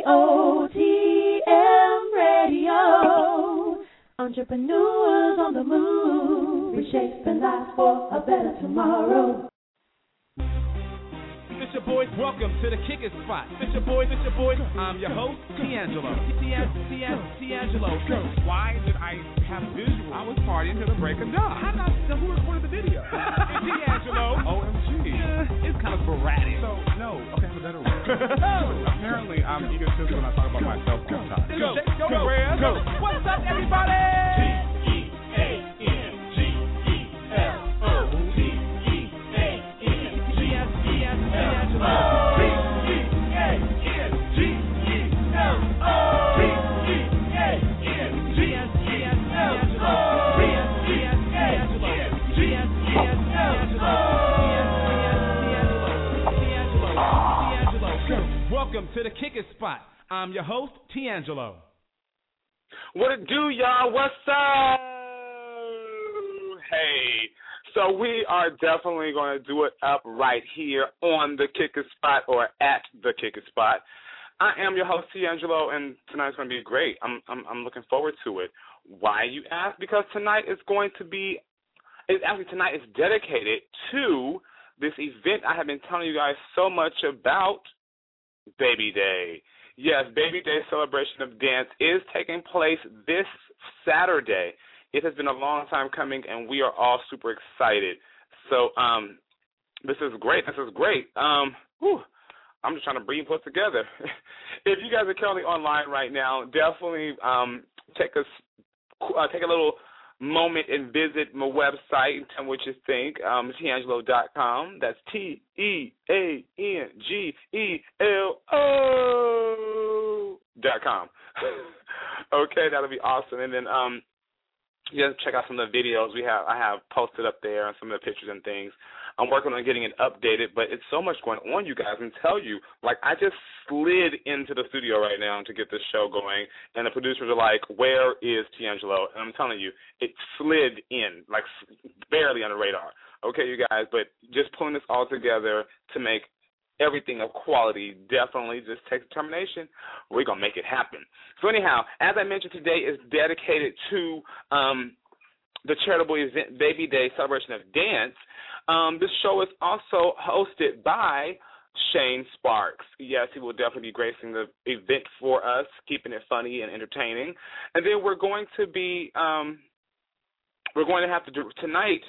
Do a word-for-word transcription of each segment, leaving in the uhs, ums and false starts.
O T M Radio. Entrepreneurs on the move, reshaping life for a better tomorrow. It's your boys, welcome to the Kicker Spot. It's your boys, it's your boys. I'm your host, D'Angelo. D'Angelo. Why did I have visual? I was partying to the break of dawn. How did I, so who recorded the video? D'Angelo. O M G. Yeah, it's kind of sporadic. So, no, okay, I have a better one. Apparently, I'm egotistical when I talk about myself all the time. Go, go, go, go. What's up, everybody? T E A N G E L O T E A N G E L O T E A N G E L O T E A N G E L O T E A N G E L O. Welcome to the Kicker Spot. I'm your host, D'Angelo. What it do, y'all? What's up? Hey. So we are definitely going to do it up right here on the Kicker Spot or at the Kicker Spot. I am your host, D'Angelo, and tonight's going to be great. I'm, I'm I'm looking forward to it. Why, you ask? Because tonight is going to be, it's actually tonight is dedicated to this event I have been telling you guys so much about, Baby Day. Yes, Baby Day Celebration of Dance is taking place this Saturday. It has been a long time coming, and we are all super excited. So um, this is great. This is great. Um, whew, I'm just trying to breathe and put together. If you guys are currently online right now, definitely um, take a uh, take a little moment and visit my website and tell me what you think. Um, D'Angelo dot com. That's T E A N G E L O dot com. Okay, that'll be awesome. And then um. Yeah, check out some of the videos we have. I have posted up there and some of the pictures and things. I'm working on getting it updated, but it's so much going on, you guys. And tell you, like, I just slid into the studio right now to get this show going, and the producers are like, "Where is D'Angelo?" And I'm telling you, it slid in, like, barely on the radar. Okay, you guys, but just pulling this all together to make everything of quality definitely just takes determination. We're going to make it happen. So anyhow, as I mentioned, today is dedicated to um, the charitable event, Baby Day Celebration of Dance. Um, this show is also hosted by Shane Sparks. Yes, he will definitely be gracing the event for us, keeping it funny and entertaining. And then we're going to be, um, we're going to have to do, tonight,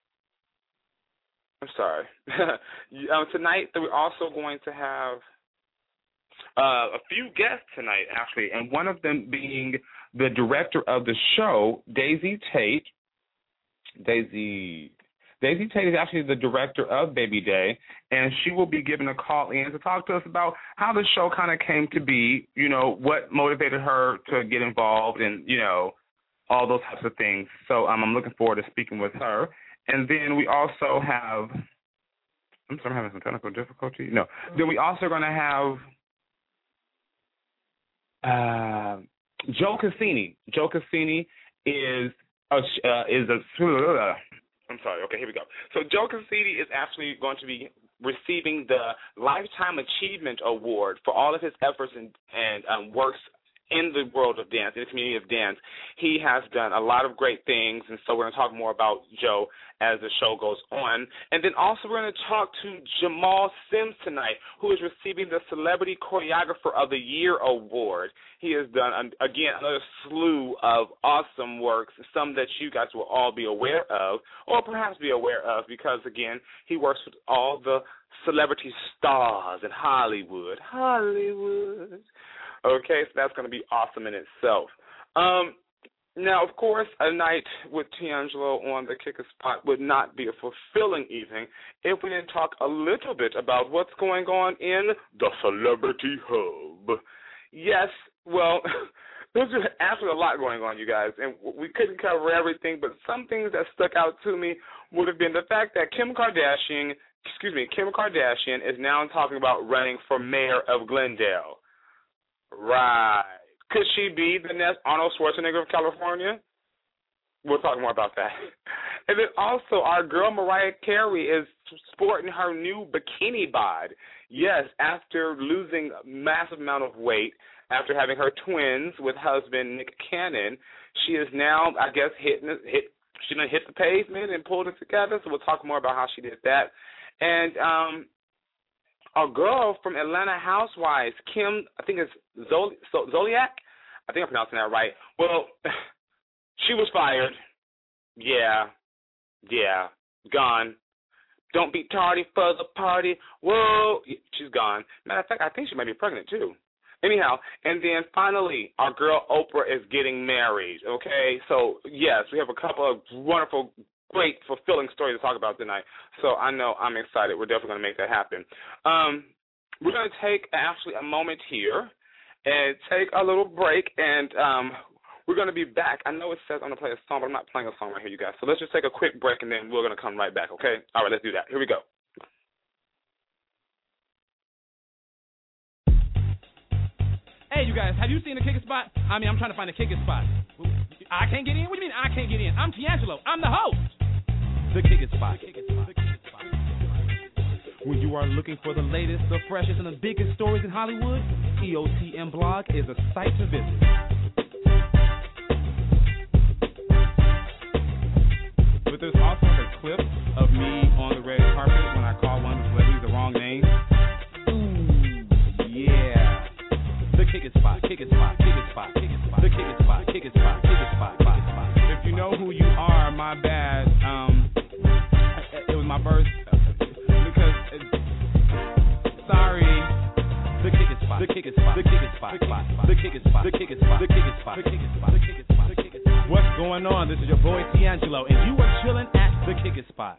I'm sorry. um, tonight, we're also going to have uh, a few guests tonight, actually, and one of them being the director of the show, Daisy Tate. Daisy Daisy Tate is actually the director of Baby Day, and she will be giving a call in to talk to us about how the show kind of came to be, you know, what motivated her to get involved, and, you know, all those types of things. So um, I'm looking forward to speaking with her. And then we also have, I'm sorry, I'm having some technical difficulty. No. Then we also going to have uh, Joe Cassini. Joe Cassini is a, uh, is a, uh, I'm sorry, okay, here we go. So Joe Cassini is actually going to be receiving the Lifetime Achievement Award for all of his efforts and, and um, works in the world of dance, in the community of dance. He has done a lot of great things, and so we're going to talk more about Joe as the show goes on. And then also we're going to talk to Jamal Sims tonight, who is receiving the Celebrity Choreographer of the Year Award. He has done, again, another slew of awesome works, some that you guys will all be aware of, or perhaps be aware of, because, again, he works with all the celebrity stars in Hollywood. Hollywood. Okay, so that's going to be awesome in itself. Um, now, of course, a night with D'Angelo on the Kicker Spot would not be a fulfilling evening if we didn't talk a little bit about what's going on in the Celebrity Hub. Yes, well, there's actually a lot going on, you guys, and we couldn't cover everything, but some things that stuck out to me would have been the fact that Kim Kardashian, excuse me, Kim Kardashian is now talking about running for mayor of Glendale. Right. Could she be the next Arnold Schwarzenegger of California? We'll talk more about that. And then also our girl Mariah Carey is sporting her new bikini bod. Yes, after losing a massive amount of weight, after having her twins with husband Nick Cannon, she is now, I guess, hitting hit. She done hit the pavement and pulled it together. So we'll talk more about how she did that. And um, a girl from Atlanta Housewives, Kim, I think it's Zol- Zolciak. I think I'm pronouncing that right. Well, she was fired. Yeah, yeah, gone. Don't be tardy for the party. Whoa, she's gone. Matter of fact, I think she might be pregnant too. Anyhow, and then finally, our girl Oprah is getting married, okay? So, yes, we have a couple of wonderful, great, fulfilling stories to talk about tonight. So I know I'm excited. We're definitely going to make that happen. Um, we're going to take actually a moment here and take a little break, and um, we're going to be back. I know it says I'm going to play a song, but I'm not playing a song right here, you guys. So let's just take a quick break, and then we're going to come right back, okay? All right, let's do that. Here we go. Hey, you guys, have you seen the kicker spot? I mean, I'm trying to find the kicker spot. I can't get in? What do you mean I can't get in? I'm D'Angelo. I'm the host. The kicker spot. The kicker spot. The kicker spot. When you are looking for the latest, the freshest, and the biggest stories in Hollywood, E O T M Blog is a site to visit. But there's also a clip of me on the red carpet when I call one of the celebrities the wrong name. Ooh, yeah. The kicker spot, kicker spot, kicker spot, kicker spot, the kicker spot, kicker spot, kicker spot, kicker spot. If you know who you are, my bad. Um, it was my first because uh, sorry. The kicker spot, the kicker spot, the kicker spot, the kicker spot, the kicker spot, the kicker spot, the kicker spot, the kicker spot, the kicker spot. What's going on? This is your boy D'Angelo, and you are chilling at the kicker spot.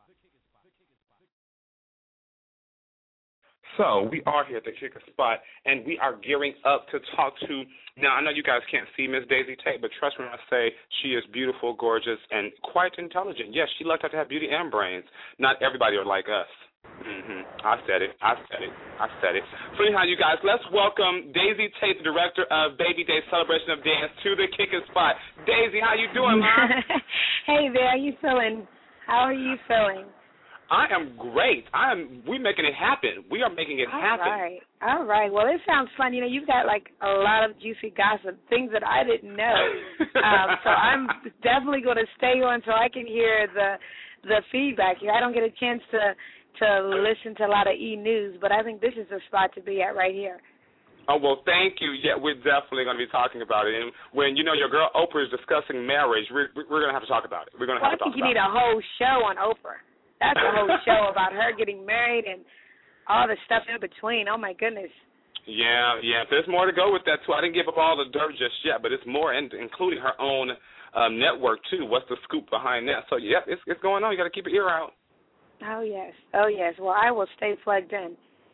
So we are here at the kicker spot, and we are gearing up to talk to. Now I know you guys can't see Miss Daisy Tate, but trust me when I say she is beautiful, gorgeous, and quite intelligent. Yes, she lucked out to have beauty and brains. Not everybody are like us. Mm-hmm. I said it. I said it. I said it. So anyhow, you guys, let's welcome Daisy Tate, the director of Baby Day Celebration of Dance, to the kicker spot. Daisy, how you doing, Mom? Hey there, how you feeling? How are you feeling? I am great. I am. We're making it happen. We are making it All happen. All right. All right. Well, it sounds fun. You know, you've got like a lot of juicy gossip, things that I didn't know. um, so I'm definitely going to stay on so I can hear the the feedback here. I don't get a chance to to listen to a lot of E! News, but I think this is the spot to be at right here. Oh, well, thank you. Yeah, we're definitely going to be talking about it. And when, you know, your girl Oprah is discussing marriage, we're, we're going to have to talk about it. We're going to well, have to talk about it. I think you need a whole show on Oprah. That's a whole show about her getting married and all the stuff in between. Oh, my goodness. Yeah, yeah. There's more to go with that, too. I didn't give up all the dirt just yet, but it's more, in, including her own um, network, too. What's the scoop behind that? So, yeah, it's, it's going on. You got to keep your ear out. Oh, yes. Oh, yes. Well, I will stay plugged in.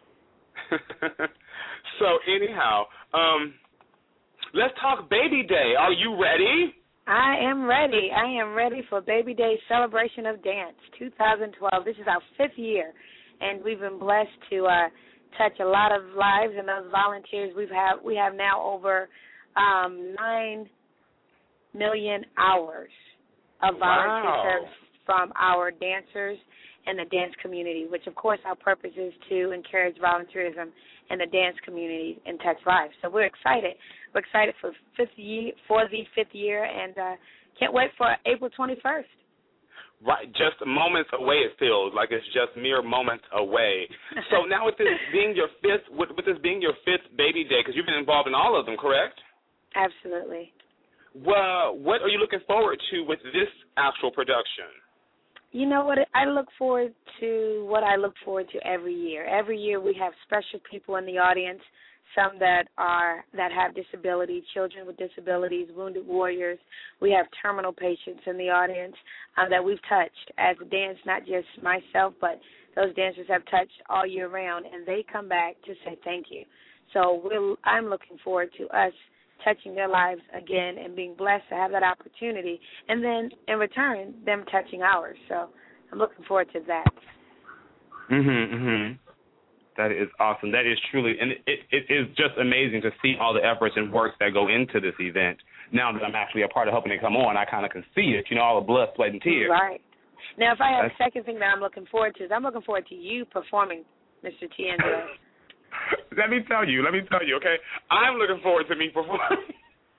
So, anyhow, um, let's talk Baby Day. Are you ready? I am ready. I am ready for Baby Day Celebration of Dance twenty twelve. This is our fifth year, and we've been blessed to uh, touch a lot of lives and those volunteers. We've have we have now over um, nine million hours of volunteer wow. service from our dancers and the dance community, which, of course, our purpose is to encourage volunteerism in the dance community and touch lives. So we're excited. We're excited for fifth year, for the fifth year, and uh, can't wait for April twenty-first. Right, just moments away it feels like it's just mere moments away. So now with this being your fifth, with, with this being your fifth Baby Day, because you've been involved in all of them, correct? Absolutely. Well, what are you looking forward to with this actual production? You know what? I look forward to what I look forward to every year. Every year we have special people in the audience, some that are that have disabilities, children with disabilities, wounded warriors. We have terminal patients in the audience um, that we've touched as a dance, not just myself, but those dancers have touched all year round, and they come back to say thank you. So we're, I'm looking forward to us touching their lives again and being blessed to have that opportunity, and then in return, them touching ours. So I'm looking forward to that. Mhm, mhm. That is awesome. That is truly, and it, it, it is just amazing to see all the efforts and works that go into this event. Now that I'm actually a part of helping it come on, I kind of can see it, you know, all the blood, sweat, and tears. Right. Now, if I have That's... a second thing that I'm looking forward to is I'm looking forward to you performing, Mister D'Angelo. let me tell you, let me tell you, okay? I'm looking forward to me performing.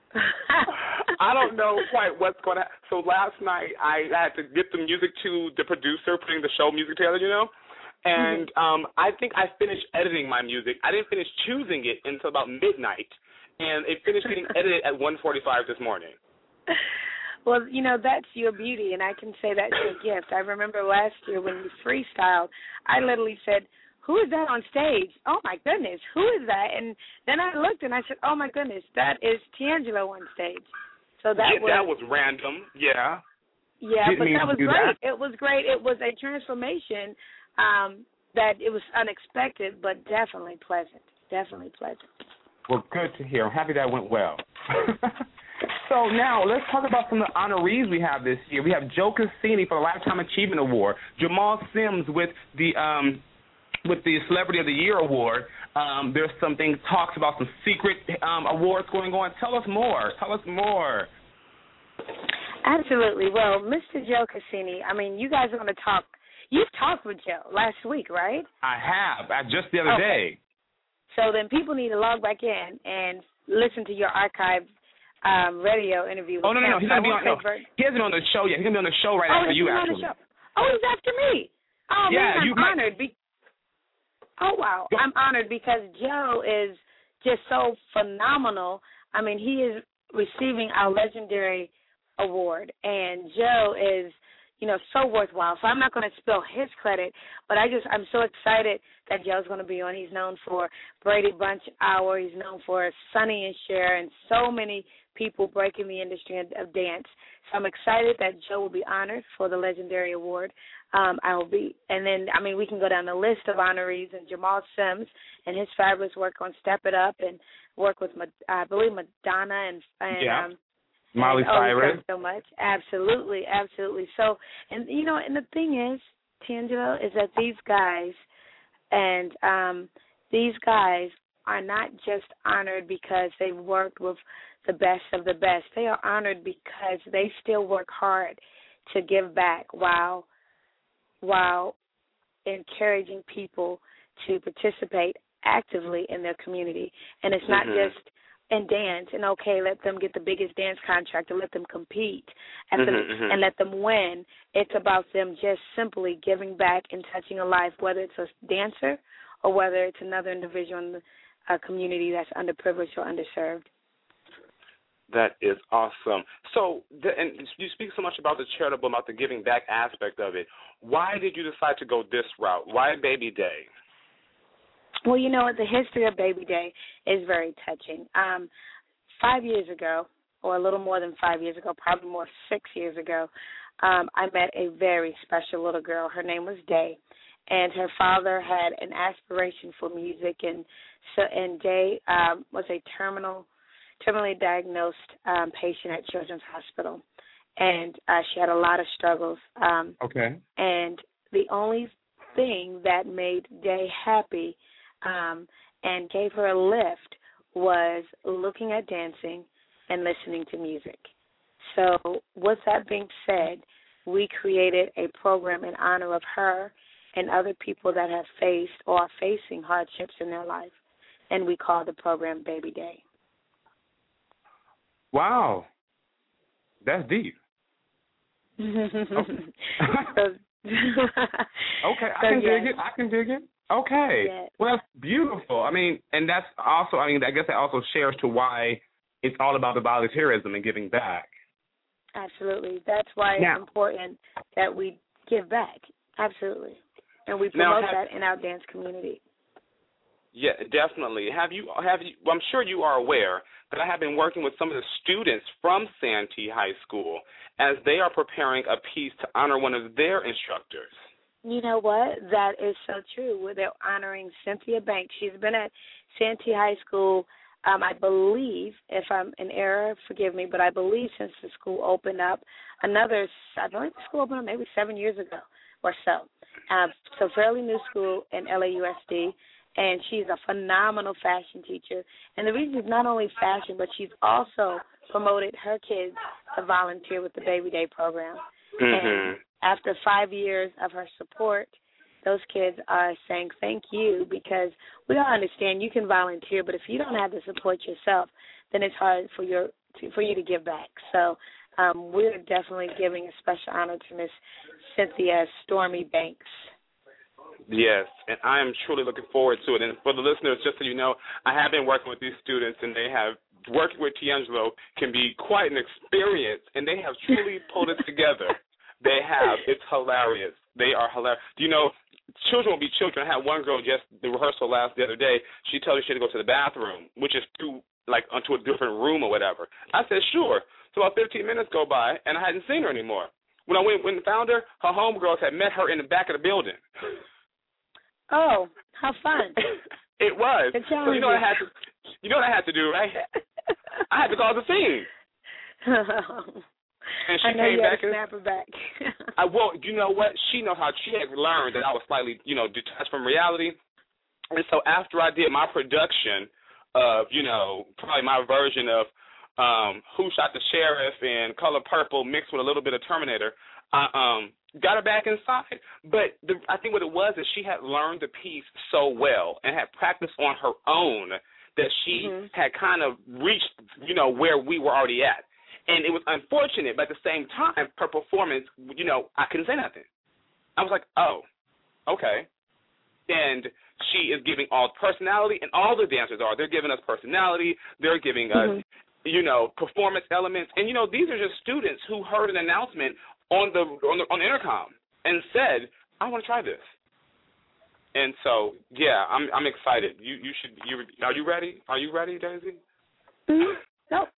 I don't know quite what's going to happen. So last night I had to get the music to the producer putting the show music together, you know? And um, I think I finished editing my music. I didn't finish choosing it until about midnight, and it finished getting edited at one forty-five this morning. Well, you know, that's your beauty, and I can say that's your gift. I remember last year when you freestyled, I literally said, who is that on stage? Oh, my goodness, who is that? And then I looked and I said, oh, my goodness, that is Tiangelo on stage. So that yeah, was that was random, yeah. Yeah, Didn't but that was great. That. It was great. It was a transformation um, that it was unexpected, but definitely pleasant, definitely pleasant. Well, good to hear. I'm happy that went well. So now let's talk about some of the honorees we have this year. We have Joe Cassini for the Lifetime Achievement Award, Jamal Sims with the um, with the Celebrity of the Year Award. Um, there's some things, talks about some secret um, awards going on. Tell us more. Tell us more. Absolutely. Well, Mister Joe Cassini, I mean, you guys are going to talk. You've talked with Joe last week, right? I have. I, just the other okay. day. So then people need to log back in and listen to your archived um, radio interview with Oh, no, no, no. him. He's going to be on, no. He hasn't been on the show yet. He's going to be on the show right oh, after you, on actually. The show. Oh, he's after me. Oh, yeah, man, I'm you honored. might... Be- oh, wow. Go. I'm honored because Joe is just so phenomenal. I mean, he is receiving our legendary award, and Joe is, you know, so worthwhile. So I'm not going to spill his credit, but I just, I'm so excited that Joe's going to be on. He's known for Brady Bunch Hour. He's known for Sonny and Cher and so many people breaking the industry of dance. So I'm excited that Joe will be honored for the legendary award. Um, I will be, and then, I mean, we can go down the list of honorees, and Jamal Sims and his fabulous work on Step It Up and work with, I believe, Madonna and, and yeah. um, Miley and, Cyrus. Oh, so much. Absolutely, absolutely. So, and, you know, and the thing is, Tiangelo, is that these guys, and um, these guys are not just honored because they've worked with the best of the best. They are honored because they still work hard to give back while while encouraging people to participate actively in their community. And it's not mm-hmm. just in dance and, okay, let them get the biggest dance contract or let them compete at mm-hmm, the, mm-hmm. and let them win. It's about them just simply giving back and touching a life, whether it's a dancer or whether it's another individual in the uh, community that's underprivileged or underserved. That is awesome. So, the, and you speak so much about the charitable, about the giving back aspect of it. Why did you decide to go this route? Why Baby Day? Well, you know what? The history of Baby Day is very touching. Um, five years ago, or a little more than five years ago, probably more six years ago, um, I met a very special little girl. Her name was Day, and her father had an aspiration for music, and so and Day um, was a terminal. terminally diagnosed um, patient at Children's Hospital, and uh, she had a lot of struggles. Um, okay. And the only thing that made Day happy um, and gave her a lift was looking at dancing and listening to music. So with that being said, we created a program in honor of her and other people that have faced or are facing hardships in their life, and we called the program Baby Day. Wow, that's deep. okay, okay, I so, can yes. dig it. I can dig it. Okay, yes. Well, that's beautiful. I mean, and that's also, I mean, I guess that also shares to why it's all about the volunteerism and giving back. Absolutely, that's why now, it's important that we give back. Absolutely, and we promote now, have, that in our dance community. Yeah, definitely. Have you? Have you? Well, I'm sure you are aware that I have been working with some of the students from Santee High School as they are preparing a piece to honor one of their instructors. You know what? That is so true. They're honoring Cynthia Banks. She's been at Santee High School, um, I believe, if I'm in error, forgive me, but I believe since the school opened up, another, I believe the school opened up maybe seven years ago or so. Um, so fairly new school in L A U S D. And she's a phenomenal fashion teacher. And the reason is not only fashion, but she's also promoted her kids to volunteer with the Baby Day program. Mm-hmm. And after five years of her support, those kids are saying thank you, because we all understand you can volunteer, but if you don't have the support yourself, then it's hard for your to, for you to give back. So um, we're definitely giving a special honor to Miss Cynthia Stormy Banks. Yes, and I am truly looking forward to it. And for the listeners, just so you know, I have been working with these students, and they have working with Tiangelo can be quite an experience, and they have truly pulled it together. They have. It's hilarious. They are hilarious. Do you know, children will be children. I had one girl just, the rehearsal last the other day, she told me she had to go to the bathroom, which is through, like, onto a different room or whatever. I said, sure. So about fifteen minutes go by, and I hadn't seen her anymore. When I went and found her, her homegirls had met her in the back of the building. Oh, how fun. It was. So you know what I had to, you know what I had to do, right? I had to call the scene. And she I know came you back had to and snap her back. I well, you know what? She knows how she had learned that I was slightly, you know, detached from reality. And so after I did my production of, you know, probably my version of um, Who Shot the Sheriff and Color Purple mixed with a little bit of Terminator, I um, got her back inside. But the, I think what it was is she had learned the piece so well and had practiced on her own that she mm-hmm. had kind of reached, you know, where we were already at. And it was unfortunate, but at the same time, her performance, you know, I couldn't say nothing. I was like, oh, okay. And she is giving all personality, and all the dancers are. They're giving us personality. They're giving us, mm-hmm. you know, performance elements. And, you know, these are just students who heard an announcement on the on the, on the intercom and said, I want to try this. And so, yeah, I'm I'm excited. You you should. You are you ready? Are you ready, Daisy? Mm-hmm. Nope.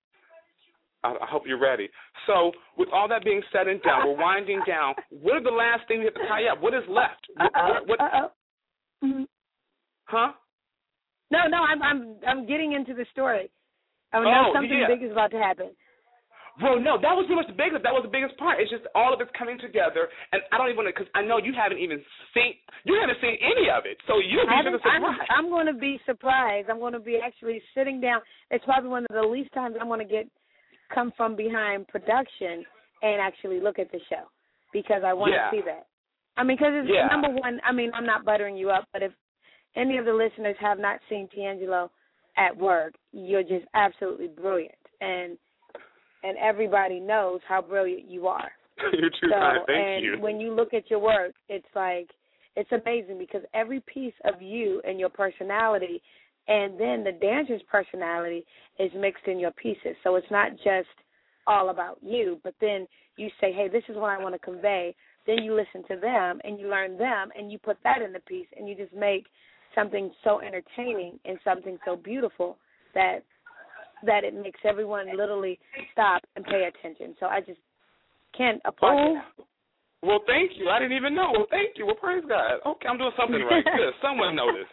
I, I hope you're ready. So, with all that being said and done, we're winding down. What are the last things we have to tie up? What is left? Uh-oh. What, what, Uh-oh. Mm-hmm. Huh? No, no, I'm I'm I'm getting into the story. I know oh, something yeah. big is about to happen. Well, no, that was pretty much the biggest. That was the biggest part. It's just all of it's coming together, and I don't even because I know you haven't even seen you haven't seen any of it, so you'll be I'm, surprised. I'm going to be surprised. I'm going to be actually sitting down. It's probably one of the least times I'm going to get come from behind production and actually look at the show because I want yeah. to see that. I mean, because it's yeah. number one. I mean, I'm not buttering you up, but if any of the listeners have not seen Tiangelo at work, you're just absolutely brilliant, and and everybody knows how brilliant you are. You're too so, kind. Thank and you. when you look at your work, it's like it's amazing because every piece of you and your personality, and then the dancer's personality is mixed in your pieces. So it's not just all about you, but then you say, hey, this is what I want to convey. Then you listen to them and you learn them and you put that in the piece and you just make something so entertaining and something so beautiful that that it makes everyone literally stop and pay attention. So I just can't applaud oh. you. Well, thank you. I didn't even know. Well, thank you. Well, praise God. Okay, I'm doing something right. Good. Someone noticed.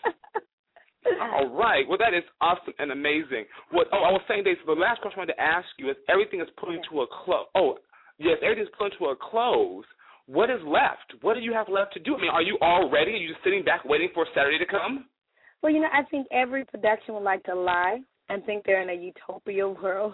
All right. Well, that is awesome and amazing. What? Oh, I was saying, Dave, so the last question I wanted to ask you is everything is pulling to a close. Oh, yes, everything is pulling to a close. What is left? What do you have left to do? I mean, are you all ready? Are you just sitting back waiting for Saturday to come? Well, you know, I think every production would like to lie and think they're in a utopia world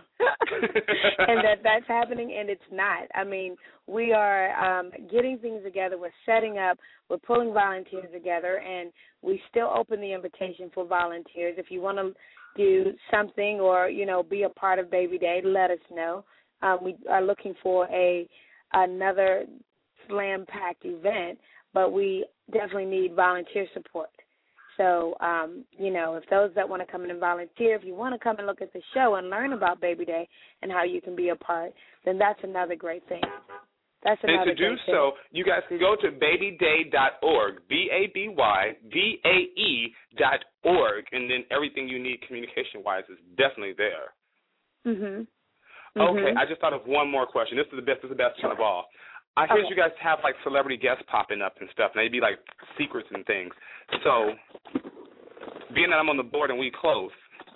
and that that's happening, and it's not. I mean, we are um, getting things together. We're setting up. We're pulling volunteers together, and we still open the invitation for volunteers. If you want to do something or, you know, be a part of Baby Day, let us know. Um, we are looking for a another slam-packed event, but we definitely need volunteer support. So, um, you know, if those that want to come in and volunteer, if you want to come and look at the show and learn about Baby Day and how you can be a part, then that's another great thing. That's another and to do so, you guys can go to baby day dot org, B A B Y D A E dot org, and then everything you need communication-wise is definitely there. Mm-hmm. Okay, mm-hmm. I just thought of one more question. This is the best, this is the best one of all. I hear okay. you guys have, like, celebrity guests popping up and stuff, and they'd be, like, secrets and things. So, being that I'm on the board and we close,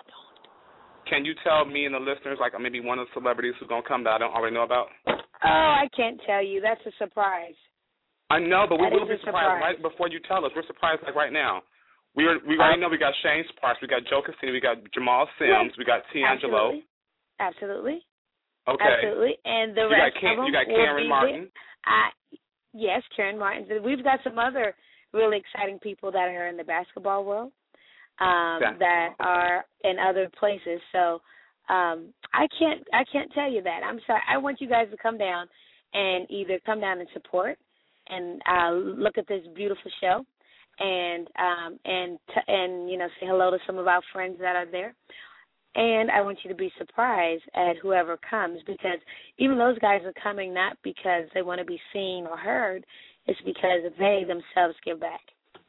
can you tell me and the listeners, like, maybe one of the celebrities who's going to come that I don't already know about? Oh, I can't tell you. That's a surprise. I know, but we that will be surprised surprise. right before you tell us. We're surprised, like, right now. We are, we already know we got Shane Sparks, we got Joe Cassini, we got Jamal Sims, yes. we got Tiangelo. Absolutely. Absolutely. Okay. Absolutely. And the you rest got Can- of them You got will Karen be Martin. I, yes, Karen Martin. We've got some other really exciting people that are in the basketball world um, yeah. that are in other places. So um, I can't I can't tell you that. I'm sorry. I want you guys to come down and either come down and support and uh, look at this beautiful show, and um, and t- and you know say hello to some of our friends that are there. And I want you to be surprised at whoever comes, because even those guys are coming not because they want to be seen or heard. It's because they themselves give back.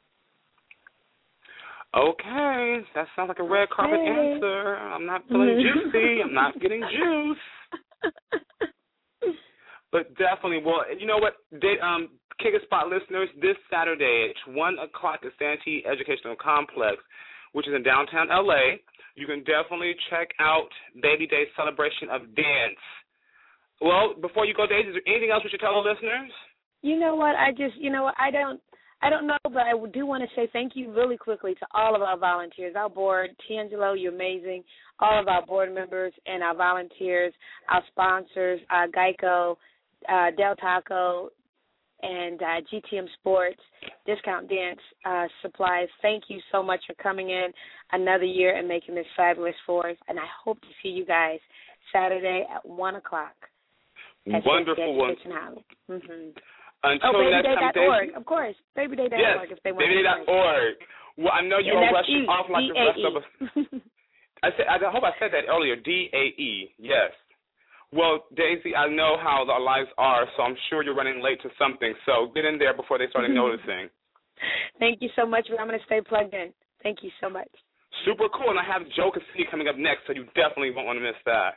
Okay, that sounds like a red carpet okay. answer. I'm not feeling juicy. I'm not getting juice. But definitely, well, you know what, they, um, Kick a Spot listeners, this Saturday at one o'clock at Santee Educational Complex, which is in downtown L A, you can definitely check out Baby Day Celebration of Dance. Well, before you go, Daisy, is there anything else we should tell the listeners? You know what? I just, you know what? I don't, I don't know, but I do want to say thank you really quickly to all of our volunteers, our board. Tiangelo, you're amazing. All of our board members and our volunteers, our sponsors, uh, Geico, uh, Del Taco, and uh, G T M Sports, Discount Dance uh, Supplies. Thank you so much for coming in another year and making this fabulous for us. And I hope to see you guys Saturday at one o'clock. At Wonderful one. Mm-hmm. Until oh, next time, baby day dot org, of course. baby day dot org yes, if they want baby day dot org. Well, I know you're yeah, rushing E, off like D A E. the rest of us. I said, I hope I said that earlier. D A E. Yes. Well, Daisy, I know how our lives are, so I'm sure you're running late to something. So get in there before they start noticing. Thank you so much. I'm going to stay plugged in. Thank you so much. Super cool. And I have Joe Cassini coming up next, so you definitely won't want to miss that.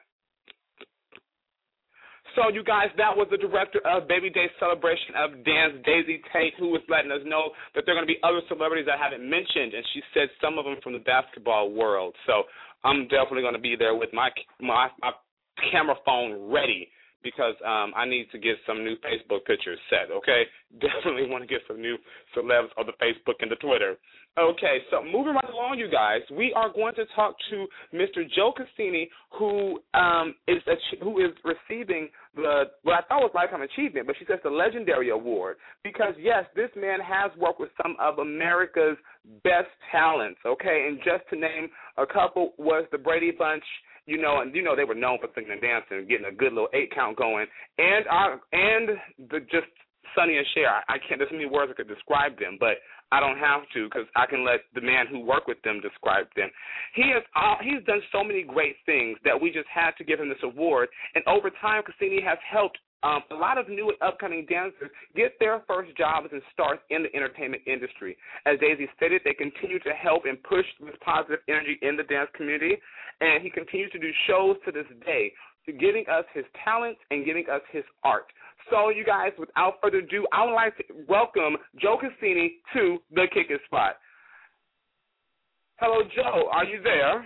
So, you guys, that was the director of Baby Day Celebration of Dance, Daisy Tate, who was letting us know that there are going to be other celebrities I haven't mentioned, and she said some of them from the basketball world. So I'm definitely going to be there with my my, my camera phone ready, because um, I need to get some new Facebook pictures set, okay? Definitely want to get some new celebs on the Facebook and the Twitter. Okay, so moving right along, you guys, we are going to talk to Mister Joe Cassini, who um, is a, who is receiving the, what I thought was Lifetime Achievement, but she says the Legendary Award, because, yes, this man has worked with some of America's best talents, okay? And just to name a couple was the Brady Bunch. You know, and you know they were known for singing and dancing and getting a good little eight count going, and our and the just Sonny and Cher. I, I can't. There's so many words I could describe them, but I don't have to, because I can let the man who worked with them describe them. He has uh, he's done so many great things that we just had to give him this award, and over time, Cassini has helped Um, a lot of new and upcoming dancers get their first jobs and starts in the entertainment industry. As Daisy stated, they continue to help and push this positive energy in the dance community, and he continues to do shows to this day, giving us his talents and giving us his art. So, you guys, without further ado, I would like to welcome Joe Cassini to the Kickin' Spot. Hello, Joe. Are you there?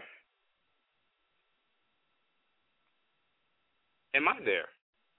Am I there?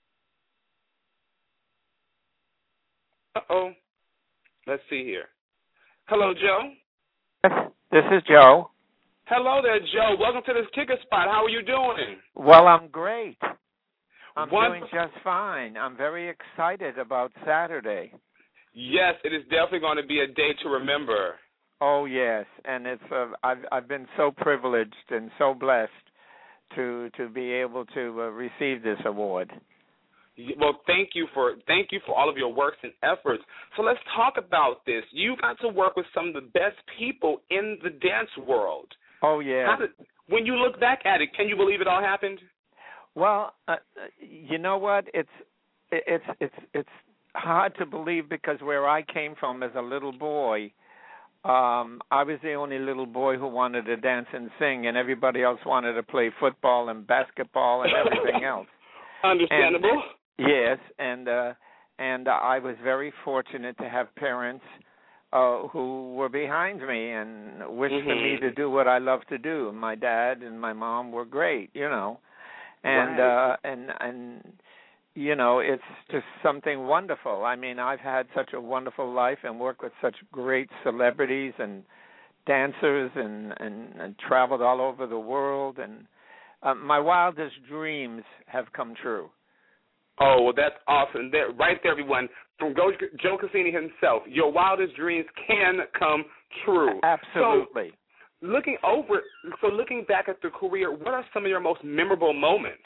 Uh-oh. Let's see here. Hello, Joe. This is Joe. Hello there, Joe. Welcome to this Kicker Spot. How are you doing? Well, I'm great. I'm Wonderful. doing just fine. I'm very excited about Saturday. Yes, it is definitely going to be a day to remember. Oh, yes, and it's uh, I've I've been so privileged and so blessed to to be able to uh, receive this award. Well, thank you for thank you for all of your works and efforts. So let's talk about this. You got to work with some of the best people in the dance world. Oh, yeah. How did, when you look back at it, can you believe it all happened? Well, uh, you know what? It's it's it's it's hard to believe, because where I came from as a little boy, um, I was the only little boy who wanted to dance and sing, and everybody else wanted to play football and basketball and everything else. Understandable. And, yes, and uh, and I was very fortunate to have parents uh, who were behind me and wished mm-hmm. for me to do what I love to do. My dad and my mom were great, you know, and right. uh, and and you know, it's just something wonderful. I mean, I've had such a wonderful life and worked with such great celebrities and dancers, and and, and traveled all over the world, and uh, my wildest dreams have come true. Oh, well, that's awesome. There, right there, everyone. From Joe Cassini himself, your wildest dreams can come true. Absolutely. So, looking over, so looking back at the career, what are some of your most memorable moments?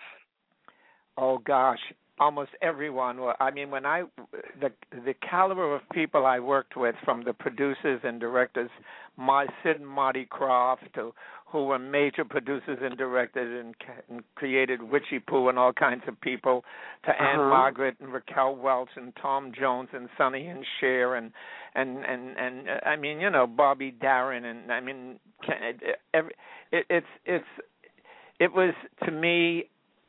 Oh gosh, almost everyone. Well, I mean, when I the the caliber of people I worked with, from the producers and directors, my Sid and Marty Krofft, to, who were major producers and directors and, and created Witchy Poo and all kinds of people, to uh-huh. Anne Margaret and Raquel Welch and Tom Jones and Sonny and Cher and and and and uh, I mean, you know, Bobby Darin, and I mean, it, it, it's it's it was to me.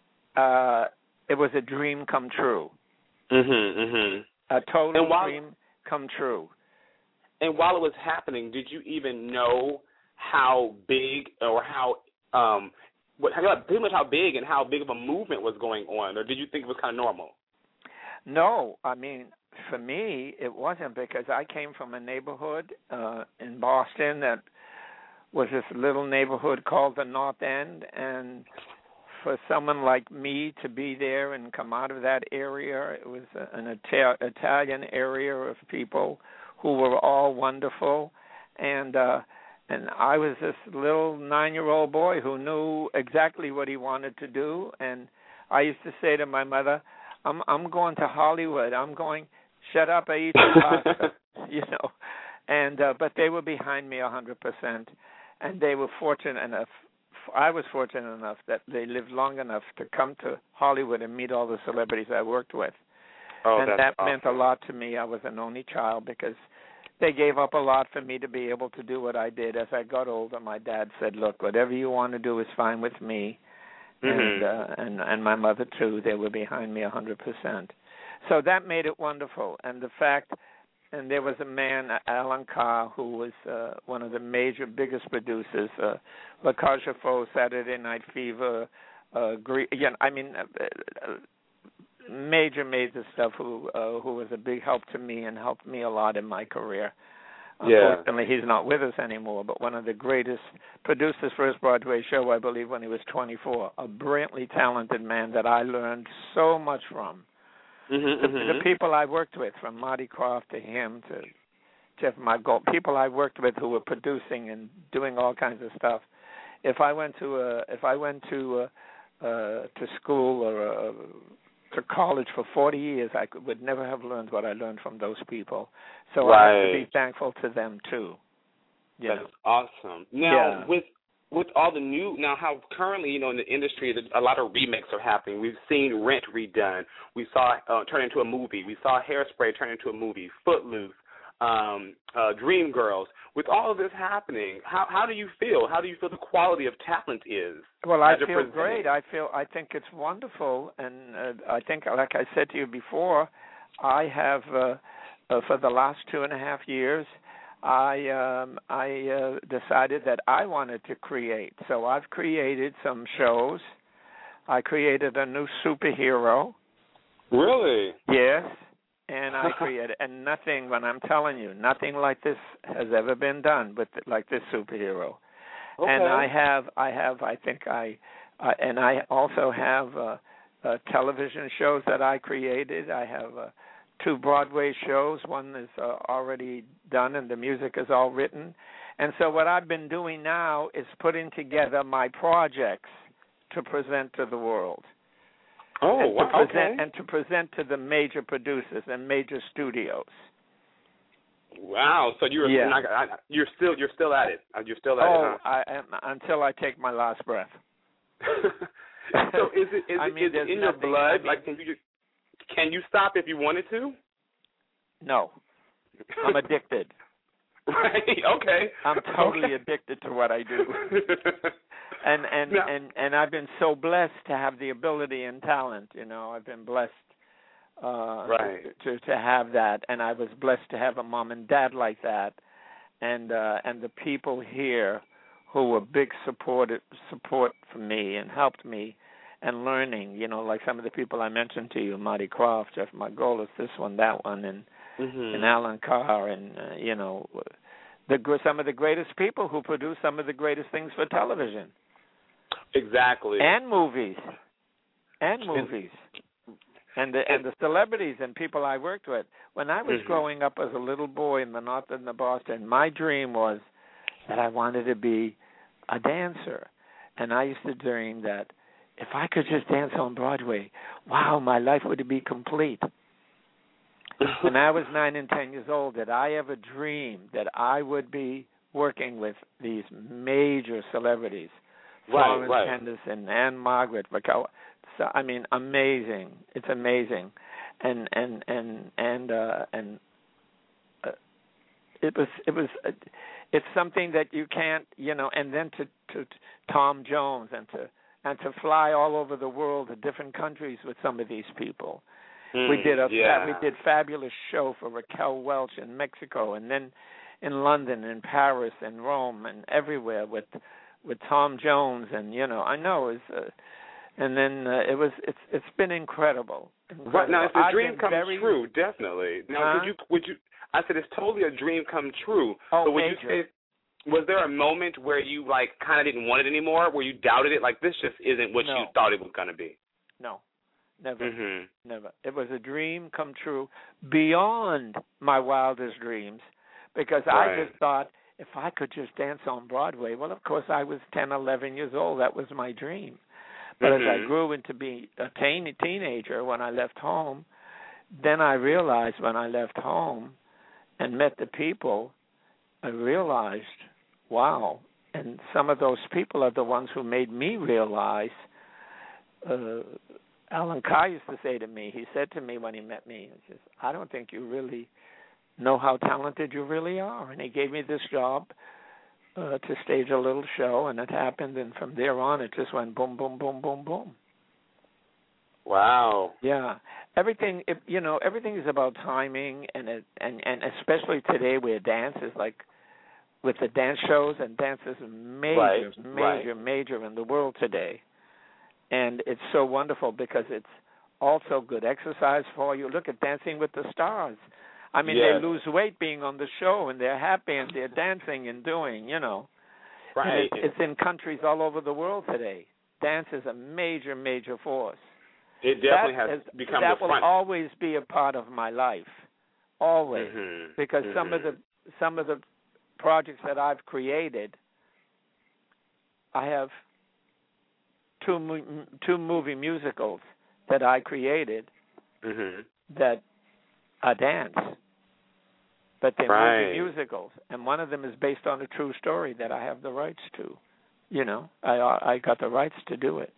Uh, it was a dream come true. Mhm, mhm. A total while, dream come true. And while it was happening, did you even know how big or how um what pretty much how big and how big of a movement was going on, or did you think it was kind of normal? No, I mean, for me, it wasn't, because I came from a neighborhood uh, in Boston that was this little neighborhood called the North End, and for someone like me to be there and come out of that area, it was an Ita- Italian area of people who were all wonderful, and uh, and I was this little nine-year-old boy who knew exactly what he wanted to do, and I used to say to my mother, "I'm I'm going to Hollywood. I'm going. Shut up, I eat the pasta," you know, and uh, but they were behind me a hundred percent, and they were fortunate enough. I was fortunate enough that they lived long enough to come to Hollywood and meet all the celebrities I worked with. Oh, and that's that awesome. meant a lot to me. I was an only child, because they gave up a lot for me to be able to do what I did. As I got older, my dad said, "Look, whatever you want to do is fine with me." Mm-hmm. And, uh, and and my mother, too, they were behind me a hundred percent. So that made it wonderful. And the fact... And there was a man, Alan Carr, who was uh, one of the major, biggest producers, uh, La Cage aux Folles, Saturday Night Fever, uh, Gre- yeah, I mean, uh, uh, major, major stuff, who uh, who was a big help to me and helped me a lot in my career. Yeah. Unfortunately, he's not with us anymore, but one of the greatest produced his first Broadway show, I believe, when he was twenty-four. A brilliantly talented man that I learned so much from. Mm-hmm, The, mm-hmm. the people I worked with, from Marty Krofft to him to Jeff Margold, people I worked with who were producing and doing all kinds of stuff. If I went to a, if I went to a, uh, to school or a, to college for forty years, I could, would never have learned what I learned from those people. So right. I have to be thankful to them too. You That's know? awesome. Now, yeah. with with all the new, now how currently, you know, in the industry, a lot of remakes are happening. We've seen Rent redone. We saw uh, turn into a movie. We saw Hairspray turn into a movie. Footloose, um, uh, Dreamgirls. With all of this happening, how how do you feel? How do you feel the quality of talent is? Well, I feel great. I feel I think it's wonderful, and uh, I think, like I said to you before, I have uh, uh, for the last two and a half years, I um, I uh, decided that I wanted to create. So I've created some shows. I created a new superhero. Really? Yes. And I created, and nothing, when I'm telling you, nothing like this has ever been done with like this superhero. Okay. And I have, I have, I think I, uh, and I also have uh, uh, television shows that I created. I have uh, two Broadway shows. One is uh, already done, and the music is all written. And so what I've been doing now is putting together my projects to present to the world. Oh, and wow, to present, okay. And to present to the major producers and major studios. Wow! So you're yeah. not, I, you're still you're still at it. You're still at oh, it. Huh? I am until I take my last breath. So is it is, I it, mean, is it in your nothing, blood? I mean, like, can you just, can you stop if you wanted to? No, I'm addicted. Right. Okay. I'm totally okay. addicted to what I do. And and, now, and and I've been so blessed to have the ability and talent. You know, I've been blessed uh, right. to, to to have that, and I was blessed to have a mom and dad like that, and uh, and the people here who were big support support for me and helped me and learning. You know, like some of the people I mentioned to you, Marty Krofft, Jeff Margolis, this one, that one, and mm-hmm. and Alan Carr, and uh, you know, the some of the greatest people who produce some of the greatest things for television. Exactly. And movies. And movies. and the and the celebrities and people I worked with. When I was mm-hmm. growing up as a little boy in the north end of Boston, my dream was that I wanted to be a dancer, and I used to dream that if I could just dance on Broadway, wow, my life would be complete. When I was nine and ten years old, did I ever dream that I would be working with these major celebrities, right, Florence right. Henderson, Anne Margaret, Raquel. So, I mean, amazing. It's amazing, and and and and uh, and uh, it was it was uh, it's something that you can't, you know. And then to to, to Tom Jones and to and to fly all over the world to different countries with some of these people. Mm, we did a yeah. we did fabulous show for Raquel Welch in Mexico, and then in London, and Paris, and Rome, and everywhere with with Tom Jones, and you know, I know it was, uh, and then uh, it was it's it's been incredible. incredible. Right now, if the I've dream comes very, true, definitely. Now, huh? would you would you? I said it's totally a dream come true. Oh, but would major. you say? Was there a moment where you like kind of didn't want it anymore, where you doubted it, like this just isn't what No. you thought it was going to be? No, never, Mm-hmm. never. It was a dream come true beyond my wildest dreams, because Right. I just thought if I could just dance on Broadway. Well, of course, I was ten, eleven years old. That was my dream. But mm-hmm. as I grew into be a teen, teenager, when I left home, then I realized when I left home and met the people, I realized, wow. And some of those people are the ones who made me realize. Uh, Alan Carr used to say to me, he said to me when he met me, he says, I don't think you really know how talented you really are. And he gave me this job uh, to stage a little show, and it happened. And from there on, it just went boom, boom, boom, boom, boom. Wow. Yeah, everything. If, you know, everything is about timing, and it, and and especially today where dance is like, with the dance shows, and dance is major, right. major, right. major in the world today, and it's so wonderful because it's also good exercise for you. Look at Dancing with the Stars. I mean, yes. they lose weight being on the show, and they're happy, and they're dancing and doing, you know. Right. And it's, it's in countries all over the world today. Dance is a major, major force. It definitely that has is, become that the will front. always be a part of my life, always, mm-hmm. because mm-hmm. some of the some of the projects that I've created, I have two two movie musicals that I created mm-hmm. that are dance, but they're right. movie musicals, and one of them is based on a true story that I have the rights to. You know, I I got the rights to do it.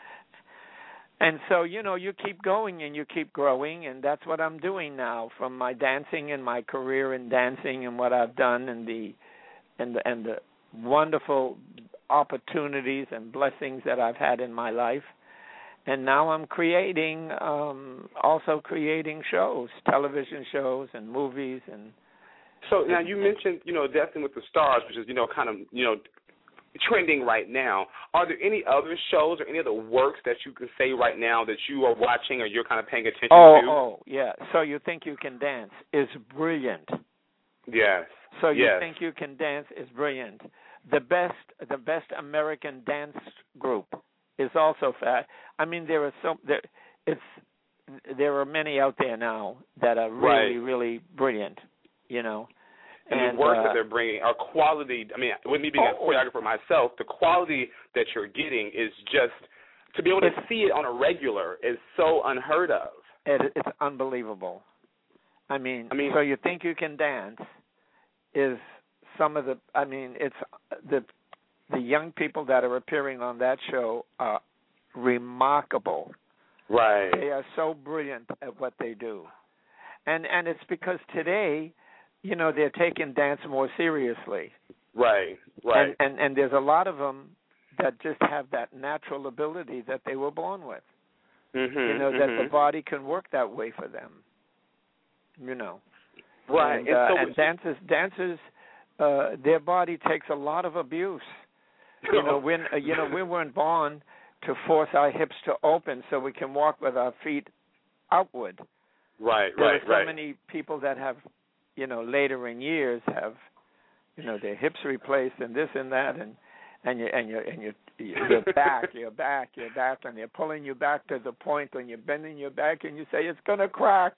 And so, you know, you keep going and you keep growing, and that's what I'm doing now. From my dancing and my career in dancing and what I've done, and the and the and the wonderful opportunities and blessings that I've had in my life, and now I'm creating, um, also creating shows, television shows and movies, and. So now you mentioned, you know, Dancing with the Stars, which is, you know, kind of, you know, trending right now. Are there any other shows or any other works that you can say right now that you are watching or you're kind of paying attention oh, to? Oh, yeah. So You Think You Can Dance is brilliant. Yes. So You yes. Think You Can Dance is brilliant. The best, the best American dance group is also fat. I mean, there are so there. It's there are many out there now that are really, right. really brilliant. You know. And, and the work uh, that they're bringing are quality. I mean, with me being oh, a choreographer myself, the quality that you're getting is just, to be able to see it on a regular is so unheard of. It, it's unbelievable. I mean, I mean, So You Think You Can Dance is some of the, I mean, it's the the young people that are appearing on that show are remarkable. Right. They are so brilliant at what they do. And and it's because today, you know, they're taking dance more seriously. Right, right. And, and and there's a lot of them that just have that natural ability that they were born with. Mm-hmm, you know, mm-hmm. that the body can work that way for them. You know. Right. And, and, uh, so and dancers, dancers, uh, their body takes a lot of abuse. You know, when uh, you know we weren't born to force our hips to open so we can walk with our feet outward. Right, there right, are so right. many people that have, you know, later in years have, you know, their hips replaced and this and that, and and you and you and you you're back, you're back, you're back, and they're pulling you back to the point when you're bending your back, and you say it's gonna crack.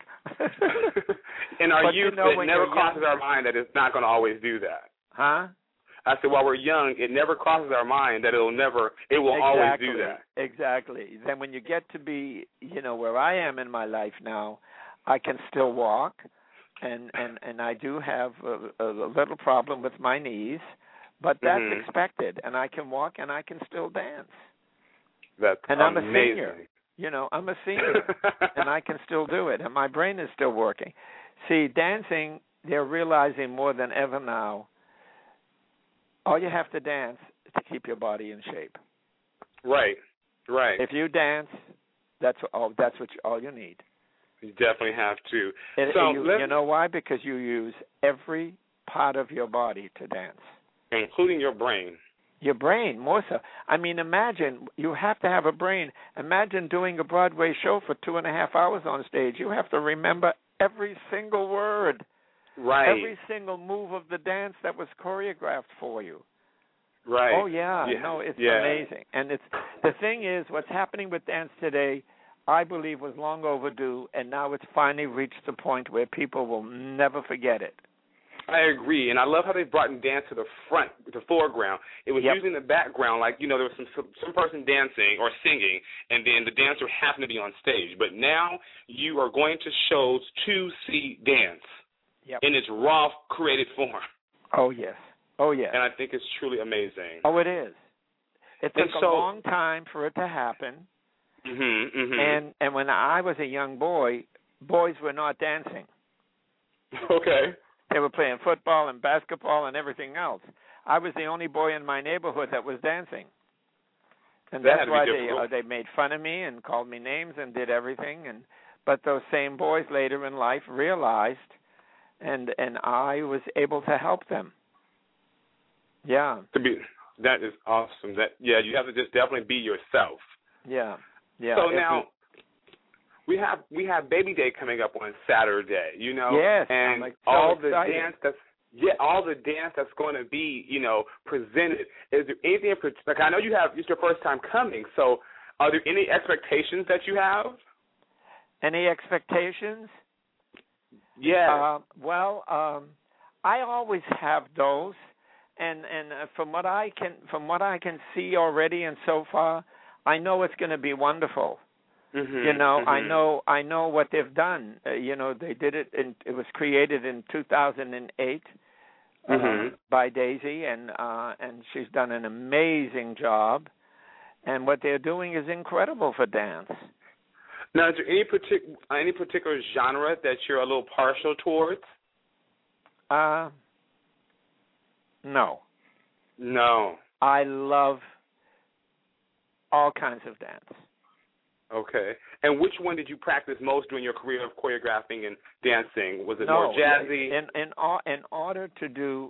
In our But youth, you know, it when never you're crosses young- our mind that it's not going to always do that. Huh? I said, while we're young, it never crosses our mind that it'll never, it will exactly. always do that. Exactly. Then when you get to be, you know, where I am in my life now, I can still walk, and and and I do have a, a little problem with my knees, but that's Mhm. expected, and I can walk and I can still dance. That's And I'm amazing. a senior. You know, I'm a senior, and I can still do it, and my brain is still working. See, dancing, they're realizing more than ever now, all you have to dance is to keep your body in shape. Right, right. If you dance, that's all. That's what you, all you need. You definitely have to. And, so and you, let's- you know why? Because you use every part of your body to dance. including your brain. Your brain, more so. I mean, imagine, you have to have a brain. Imagine doing a Broadway show for two and a half hours on stage. You have to remember every single word, Right. every single move of the dance that was choreographed for you. Right. Oh, yeah. yeah. No, it's yeah. amazing. And it's the thing is, what's happening with dance today, I believe, was long overdue, and now it's finally reached the point where people will never forget it. I agree, and I love how they brought in dance to the front, the foreground. It was Yep. usually in the background, like, you know, there was some, some some person dancing or singing, and then the dancer happened to be on stage. But now you are going to shows to see dance Yep. in its raw, created form, Oh, yes. Oh, yes. and I think it's truly amazing. Oh, it is. It And took so- a long time for it to happen. Mhm. Mhm. And and when I was a young boy, boys were not dancing. Okay. They were playing football and basketball and everything else. I was the only boy in my neighborhood that was dancing. And That had that's to be why they difficult. uh, they made fun of me and called me names and did everything. And but those same boys later in life realized, and and I was able to help them. Yeah. To be that is awesome. That yeah, you have to just definitely be yourself. Yeah. Yeah. So If now we have we have Baby Day coming up on Saturday, you know, Yes, and I'm, like, so all the excited. dance that's yeah, all the dance that's going to be, you know, presented. Is there anything in particular? Like I know you have it's your first time coming, so are there any expectations that you have? any expectations? Yeah. Uh, well, um, I always have those, and and uh, from what I can from what I can see already and so far, I know it's going to be wonderful. mm-hmm, You know, mm-hmm. I know I know what they've done. Uh, you know, they did it. In, it was created in two thousand eight uh, Mhm. by Daisy, and uh, and she's done an amazing job. And what they're doing is incredible for dance. Now, is there any particular any particular genre that you're a little partial towards? Uh, no, No. I love all kinds of dance. Okay. And which one did you practice most during your career of choreographing and dancing? Was it No, more jazzy? In in or- in order to do,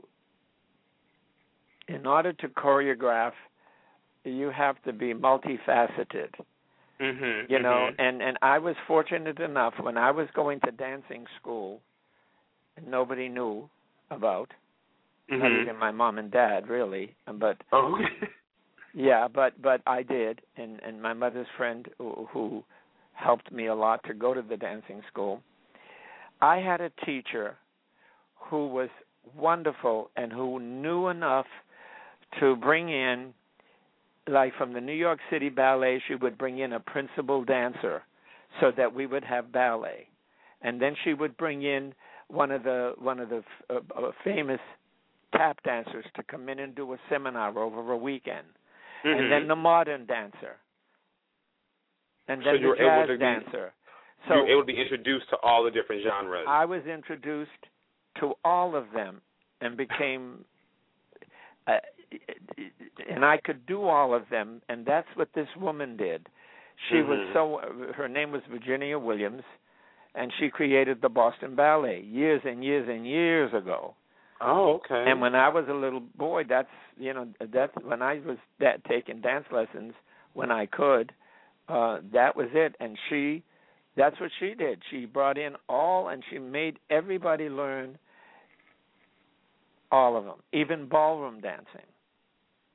in order to choreograph, you have to be multifaceted. mm-hmm, You know, mm-hmm. and and I was fortunate enough when I was going to dancing school, and nobody knew about, mm-hmm. not even my mom and dad really, but Oh, okay. yeah, but but I did, and and my mother's friend who, who helped me a lot to go to the dancing school. I had a teacher who was wonderful and who knew enough to bring in, like from the New York City Ballet, she would bring in a principal dancer so that we would have ballet, and then she would bring in one of the one of the uh, uh, famous tap dancers to come in and do a seminar over a weekend. Mm-hmm. And then the modern dancer, and then So you were the able jazz to be- dancer. you were So able to be introduced to all the different genres. I was introduced to all of them and became, uh, and I could do all of them, and that's what this woman did. She Mhm. was so, her name was Virginia Williams, and she created the Boston Ballet years and years and years ago. Oh, okay. And when I was a little boy, that's you know that's when I was that, taking dance lessons when I could. Uh, that was it, and she, that's what she did. She brought in all, and she made everybody learn all of them, even ballroom dancing.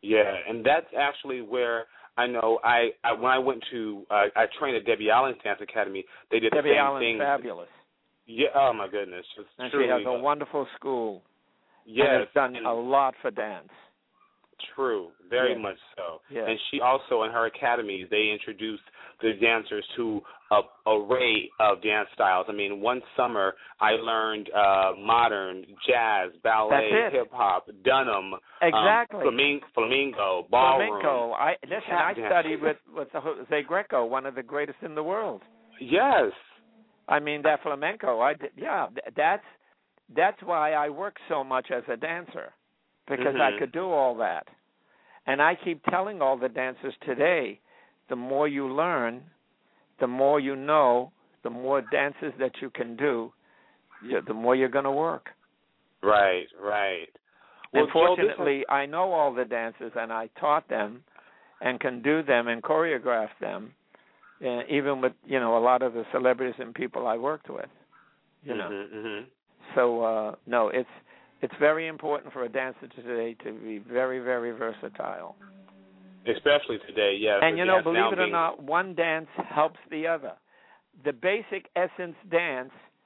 Yeah, and that's actually where I know I, I when I went to uh, I trained at Debbie Allen's Dance Academy. They did Debbie the same Allen's thing. fabulous. Yeah. Oh my goodness. Just and truly, she has a wonderful school. Yes. And has done and a lot for dance. True. Very yes. much so. Yes. And she also, in her academies, they introduced the dancers to a array of dance styles. I mean, one summer I learned uh, modern, jazz, ballet, hip hop, Dunham, exactly, um, flamingo, flamingo, ballroom. Flamenco. I listen. I dance. studied with with Jose Greco, one of the greatest in the world. Yes. I mean that flamenco. I did, yeah. That's that's why I work so much as a dancer, because mm-hmm. I could do all that. And I keep telling all the dancers today, the more you learn, the more you know, the more dances that you can do, the more you're going to work. Right, right. Well, and fortunately, Joe, I know all the dances, and I taught them and can do them and choreograph them, uh, even with, you know, a lot of the celebrities and people I worked with, you know. Mm-hmm, mm-hmm. So, uh, no, it's it's very important for a dancer today to be very, very versatile. Especially today, yes. And, you know, believe it being... or not, one dance helps the other. The basic essence dance,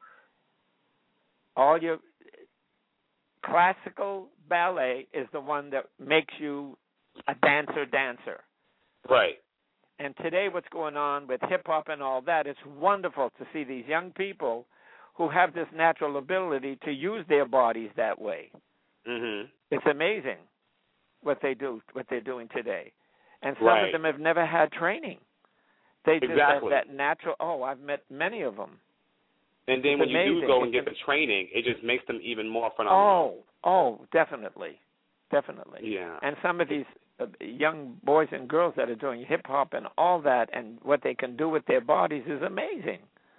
all your classical ballet is the one that makes you a dancer dancer. Right. And today what's going on with hip-hop and all that, it's wonderful to see these young people who have this natural ability to use their bodies that way. Mm-hmm. It's amazing what they do, what they're doing today. And some right. of them have never had training. They just exactly. have that natural, oh, I've met many of them. And then it's when amazing. you do go and it's get the training, it just makes them even more phenomenal. Oh, oh, definitely. Definitely. Yeah. And some of these uh, young boys and girls that are doing hip-hop and all that and what they can do with their bodies is amazing.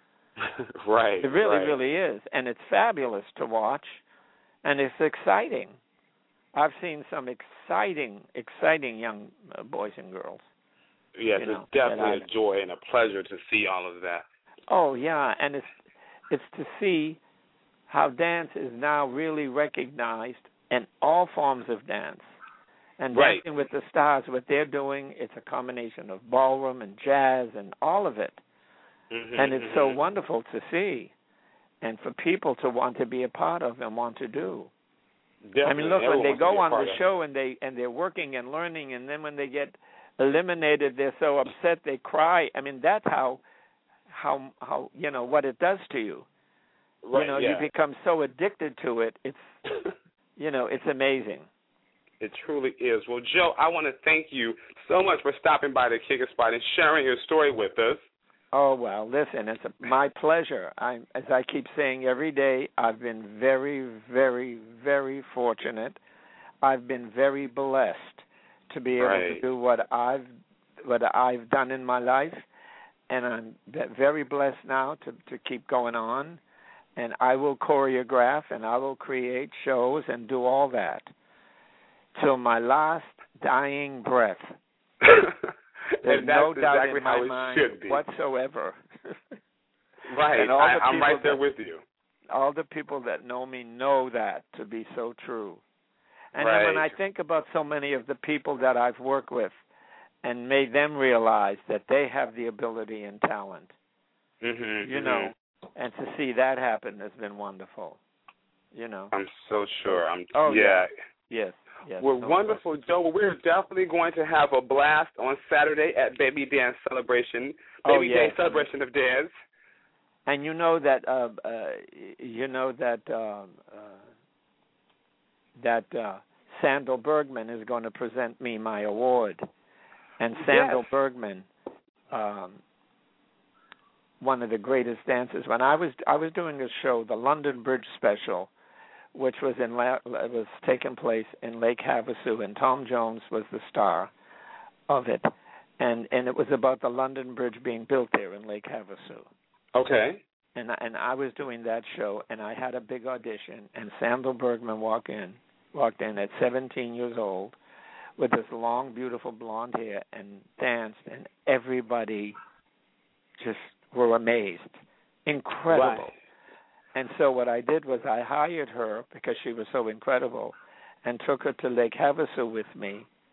right. It really, right. really is. And it's fabulous to watch, and it's exciting. I've seen some exciting, exciting young uh, boys and girls. Yes, you know, it's definitely a joy and a pleasure to see all of that. Oh, yeah, and it's it's to see how dance is now really recognized in all forms of dance. And right. Dancing with the Stars, what they're doing, it's a combination of ballroom and jazz and all of it. Mm-hmm, and it's mm-hmm. so wonderful to see and for people to want to be a part of and want to do. Definitely. I mean, look, Everyone when they go on the of. show and they and they're working and learning, and then when they get eliminated, they're so upset they cry. I mean, that's how how how you know what it does to you. Right, you know, yeah. you become so addicted to it. It's you know, it's amazing. It truly is. Well, Joe, I want to thank you so much for stopping by the Kick It Spot and sharing your story with us. Oh, well, listen, it's a, my pleasure. I, as I keep saying every day, I've been very, very, very fortunate. I've been very blessed to be able right. to do what I've what I've done in my life, and I'm very blessed now to, to keep going on. And I will choreograph and I will create shows and do all that till my last dying breath. There's and that's no doubt exactly in my how it mind should be. whatsoever. right, and all I, the I'm right there that, with you. All the people that know me know that to be so true. And right. then when I think about so many of the people that I've worked with and made them realize that they have the ability and talent, mm-hmm, you mm-hmm. know, and to see that happen has been wonderful, you know. I'm so sure. I'm. Oh, yeah. yeah. Yes. Yes, well, no wonderful, question. Joe. Well, we're definitely going to have a blast on Saturday at Baby Dance Celebration. Oh, Baby yes. Dance Celebration of Dance. And you know that uh, uh, you know that um, uh, that uh, Sandal Bergman is going to present me my award, and Sandal yes. Bergman, um, one of the greatest dancers. When I was I was doing a show, the London Bridge Special, which was in La- was taking place in Lake Havasu, and Tom Jones was the star of it, and and it was about the London Bridge being built there in Lake Havasu. Okay. And and I was doing that show, and I had a big audition, and Sandal Bergman walked in, walked in at seventeen years old, with this long, beautiful blonde hair, and danced, and everybody just were amazed, incredible. Right. And so what I did was I hired her because she was so incredible, and took her to Lake Havasu with me,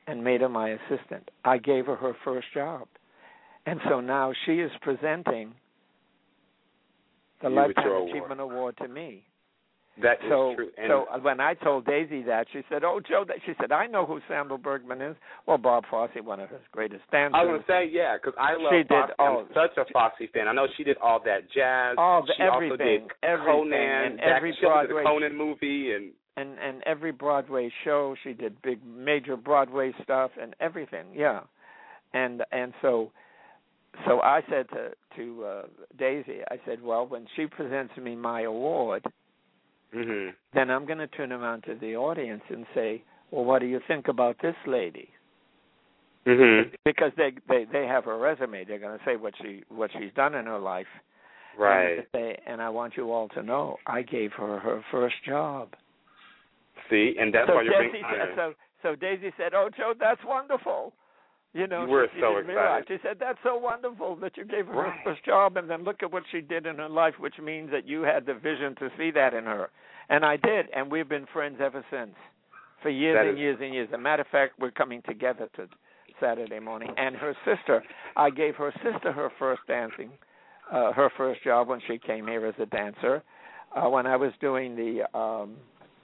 and made her my assistant. I gave her her first job. And so now she is presenting the You with Lifetime your Achievement Award to me. That is So, true. And so when I told Daisy that, she said, "Oh, Joe," that she said, "I know who Sandal Bergman is." Well, Bob Fosse, one of his greatest dancers. I was going to say, yeah, because I love She did Fosse. all- I'm such a Fosse fan. I know she did all that jazz. All the, she everything, also did everything, Conan, and Jack- every she also did Broadway the Conan movie, and and and every Broadway show. She did big, major Broadway stuff and everything. Yeah, and and so. So I said to to uh, Daisy, I said, well, when she presents me my award, mm-hmm. then I'm going to turn around to the audience and say, well, what do you think about this lady? Mm-hmm. Because they, they, they have her resume. They're going to say what she what she's done in her life. Right. And, they, and I want you all to know, I gave her her first job. See, and that's so why you're Daisy being said, honored. so, so Daisy said, oh, Joe, that's wonderful. You know, You were she, she so didn't realize. excited. She said, that's so wonderful that you gave her Right. her first job, and then look at what she did in her life, which means that you had the vision to see that in her. And I did, and we've been friends ever since, for years That and is- years and years. As a matter of fact, we're coming together to Saturday morning. And her sister, I gave her sister her first dancing, uh, her first job when she came here as a dancer, uh, when I was doing the, um,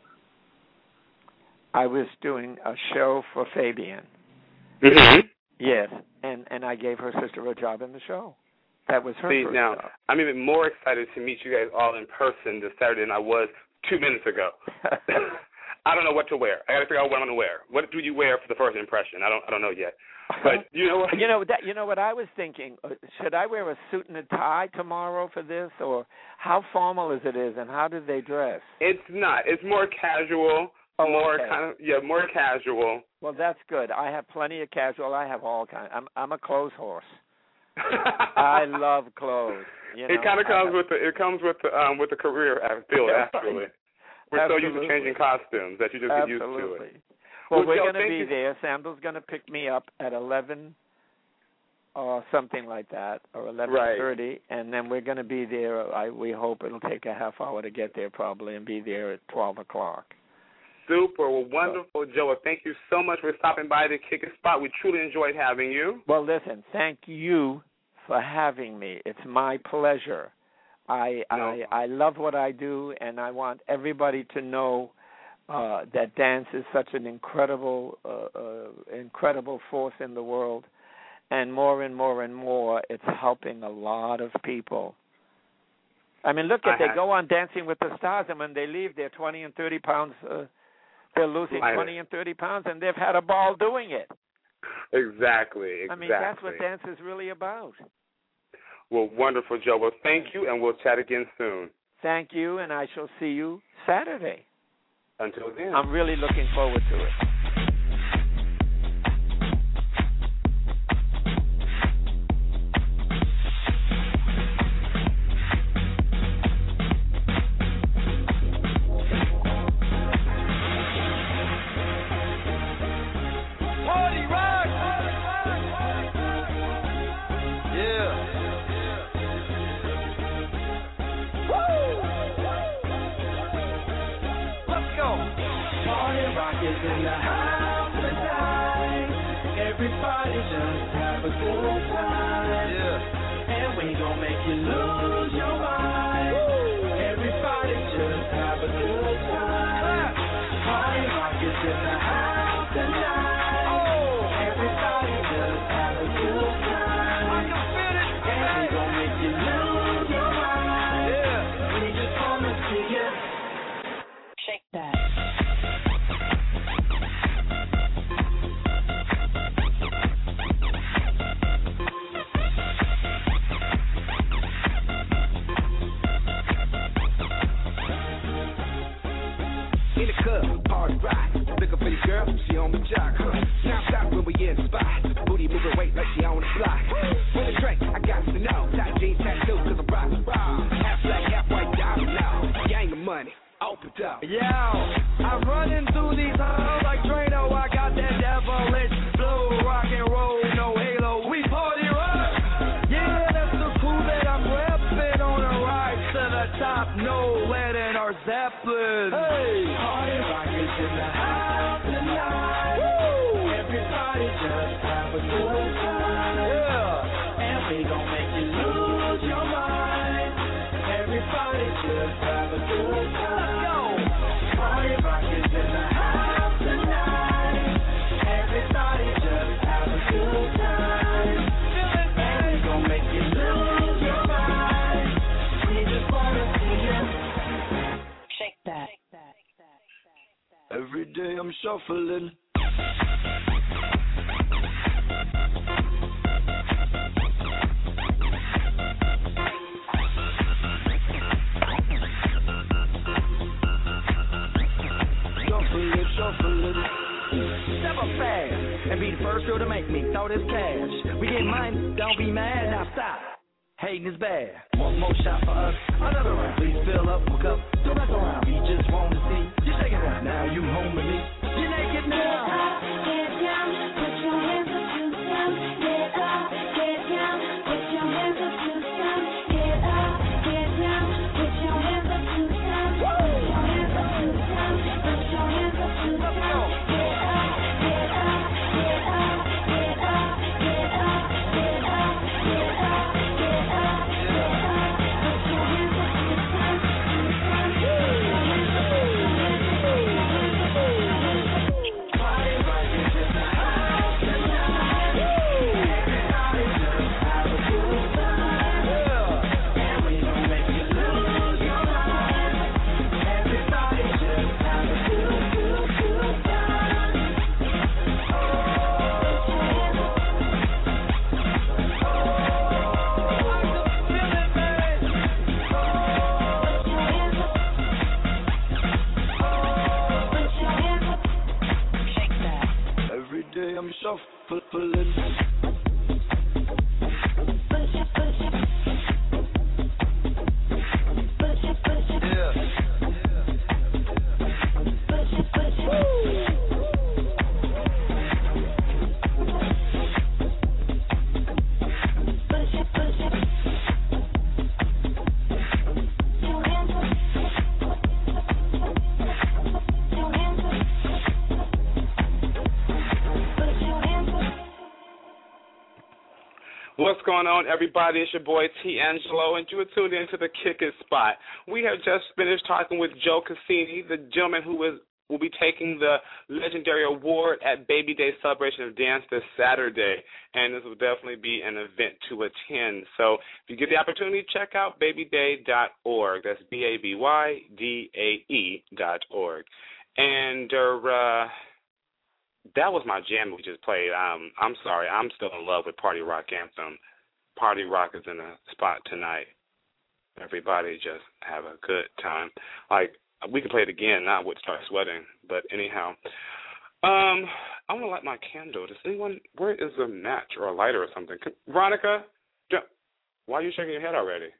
I was doing a show for Fabian. Mm-hmm. Yes, and and I gave her sister a job in the show. That was her See, first now, job. I'm even more excited to meet you guys all in person this Saturday than I was two minutes ago. I don't know what to wear. I got to figure out what I'm going to wear. What do you wear for the first impression? I don't I don't know yet. But you know what? You know that. You know what I was thinking. Uh, Should I wear a suit and a tie tomorrow for this, or how formal is it is, and how do they dress? It's not. It's more casual. Oh, more okay. kind of yeah, more casual. Well, that's good. I have plenty of casual. I have all kinds. I'm I'm a clothes horse. I love clothes. You know, it kind of I comes have, with the it comes with the um with the career field actually. We're so used Absolutely. to changing costumes that you just Absolutely. get used to it. Well, Well, we're Joe, going to thank be you. there. Sandal's going to pick me up at eleven or something like that, or eleven thirty, and then we're going to be there. I we hope it'll take a half hour to get there probably, and be there at twelve o'clock. Super. Well, wonderful, Joe. Thank you so much for stopping by the Kick It Spot. We truly enjoyed having you. Well, listen, thank you for having me. It's my pleasure. I No. I, I love what I do, and I want everybody to know uh, that dance is such an incredible, uh, uh, incredible force in the world, and more and more and more, it's helping a lot of people. I mean, look at I they have- go on Dancing with the Stars, and when they leave, they're twenty and thirty pounds. Uh, they're losing Lighter. twenty and thirty pounds, and they've had a ball doing it. Exactly. Exactly. I mean, that's what dance is really about. Well, wonderful, Joe. Well, thank you, and we'll chat again soon. Thank you, and I shall see you Saturday. Until then. I'm really looking forward to it. Party rock! Yeah. Woo! Let's go. Party rock is in the house tonight. Everybody just have a good time. Yeah. And we gon' make you lose your mind. Everybody just have a good time. Party rock is in the house tonight. Everybody just have a good time. And we gon' make you lose your mind. We just wanna see you Shake that. in the club, party rock. Looking for your girl, she on the jock. Huh. Now stop when we in the spot. Booty moving weight like she on the block. With a drink, I got to know. Tight jeans, tattoo, cause I'm rock and roll. Half black, half white, diamond now. Gang of money, open up. Yo, I'm running through these halls like Drano. I got that devilish blue rock and roll, no halo. We party rock. Yeah, that's the cool that I'm repping on a ride to the top. No lead in our Zeppelin. Hey, party rock is in the house tonight. Woo! Everybody Everybody just have a good time. Yeah. And we gon' make you lose your mind. Everybody just have a good time. Let's go. Party rock is in the house tonight. Everybody just have a good time. And we gon' make you lose your mind. We just wanna see you Shake that. every day. I'm shuffling. Shuffling, shuffling. Step up fast and be the first girl to make me throw this cash. We get money, don't be mad, now stop. Hating is bad. One more shot for us, another round. Please fill up my cup, don't mess around. We just want to see you shaking it. Now you home with me. You're naked now. Get up, get down, put your hands up to the sun. Get up, get down, put your hands up to the sun. Get up, get down, put your hands up to the sun. Put your hands up to the sun. Put your hands up to the sun. Get up, get up, get up, get up, get up, get up, get up, get up, get up. Put your hands up to the sun. Party rock is in the house tonight. Everybody just have a good time. And we gon' make you lose your mind. Everybody just have a good, good, good time. Shake that. Every day I'm shuffling. Yeah. What's going on, everybody? It's your boy T. Angelo, and you are tuned in to the Kick It Spot. We have just finished talking with Joe Cassini, the gentleman who is, will be taking the legendary award at Baby Day Celebration of Dance this Saturday, and this will definitely be an event to attend. So if you get the opportunity, check out baby day dot org. That's B A B Y D A E dot org. And uh, that was my jam we just played. Um, I'm sorry. I'm still in love with Party Rock Anthem. Party Rock is in the spot tonight. Everybody just have a good time. Like, we can play it again, not would start sweating. But anyhow, um, I want to light my candle. Does anyone, where is a match or a lighter or something? Can, Veronica, don't, why are you shaking your head already?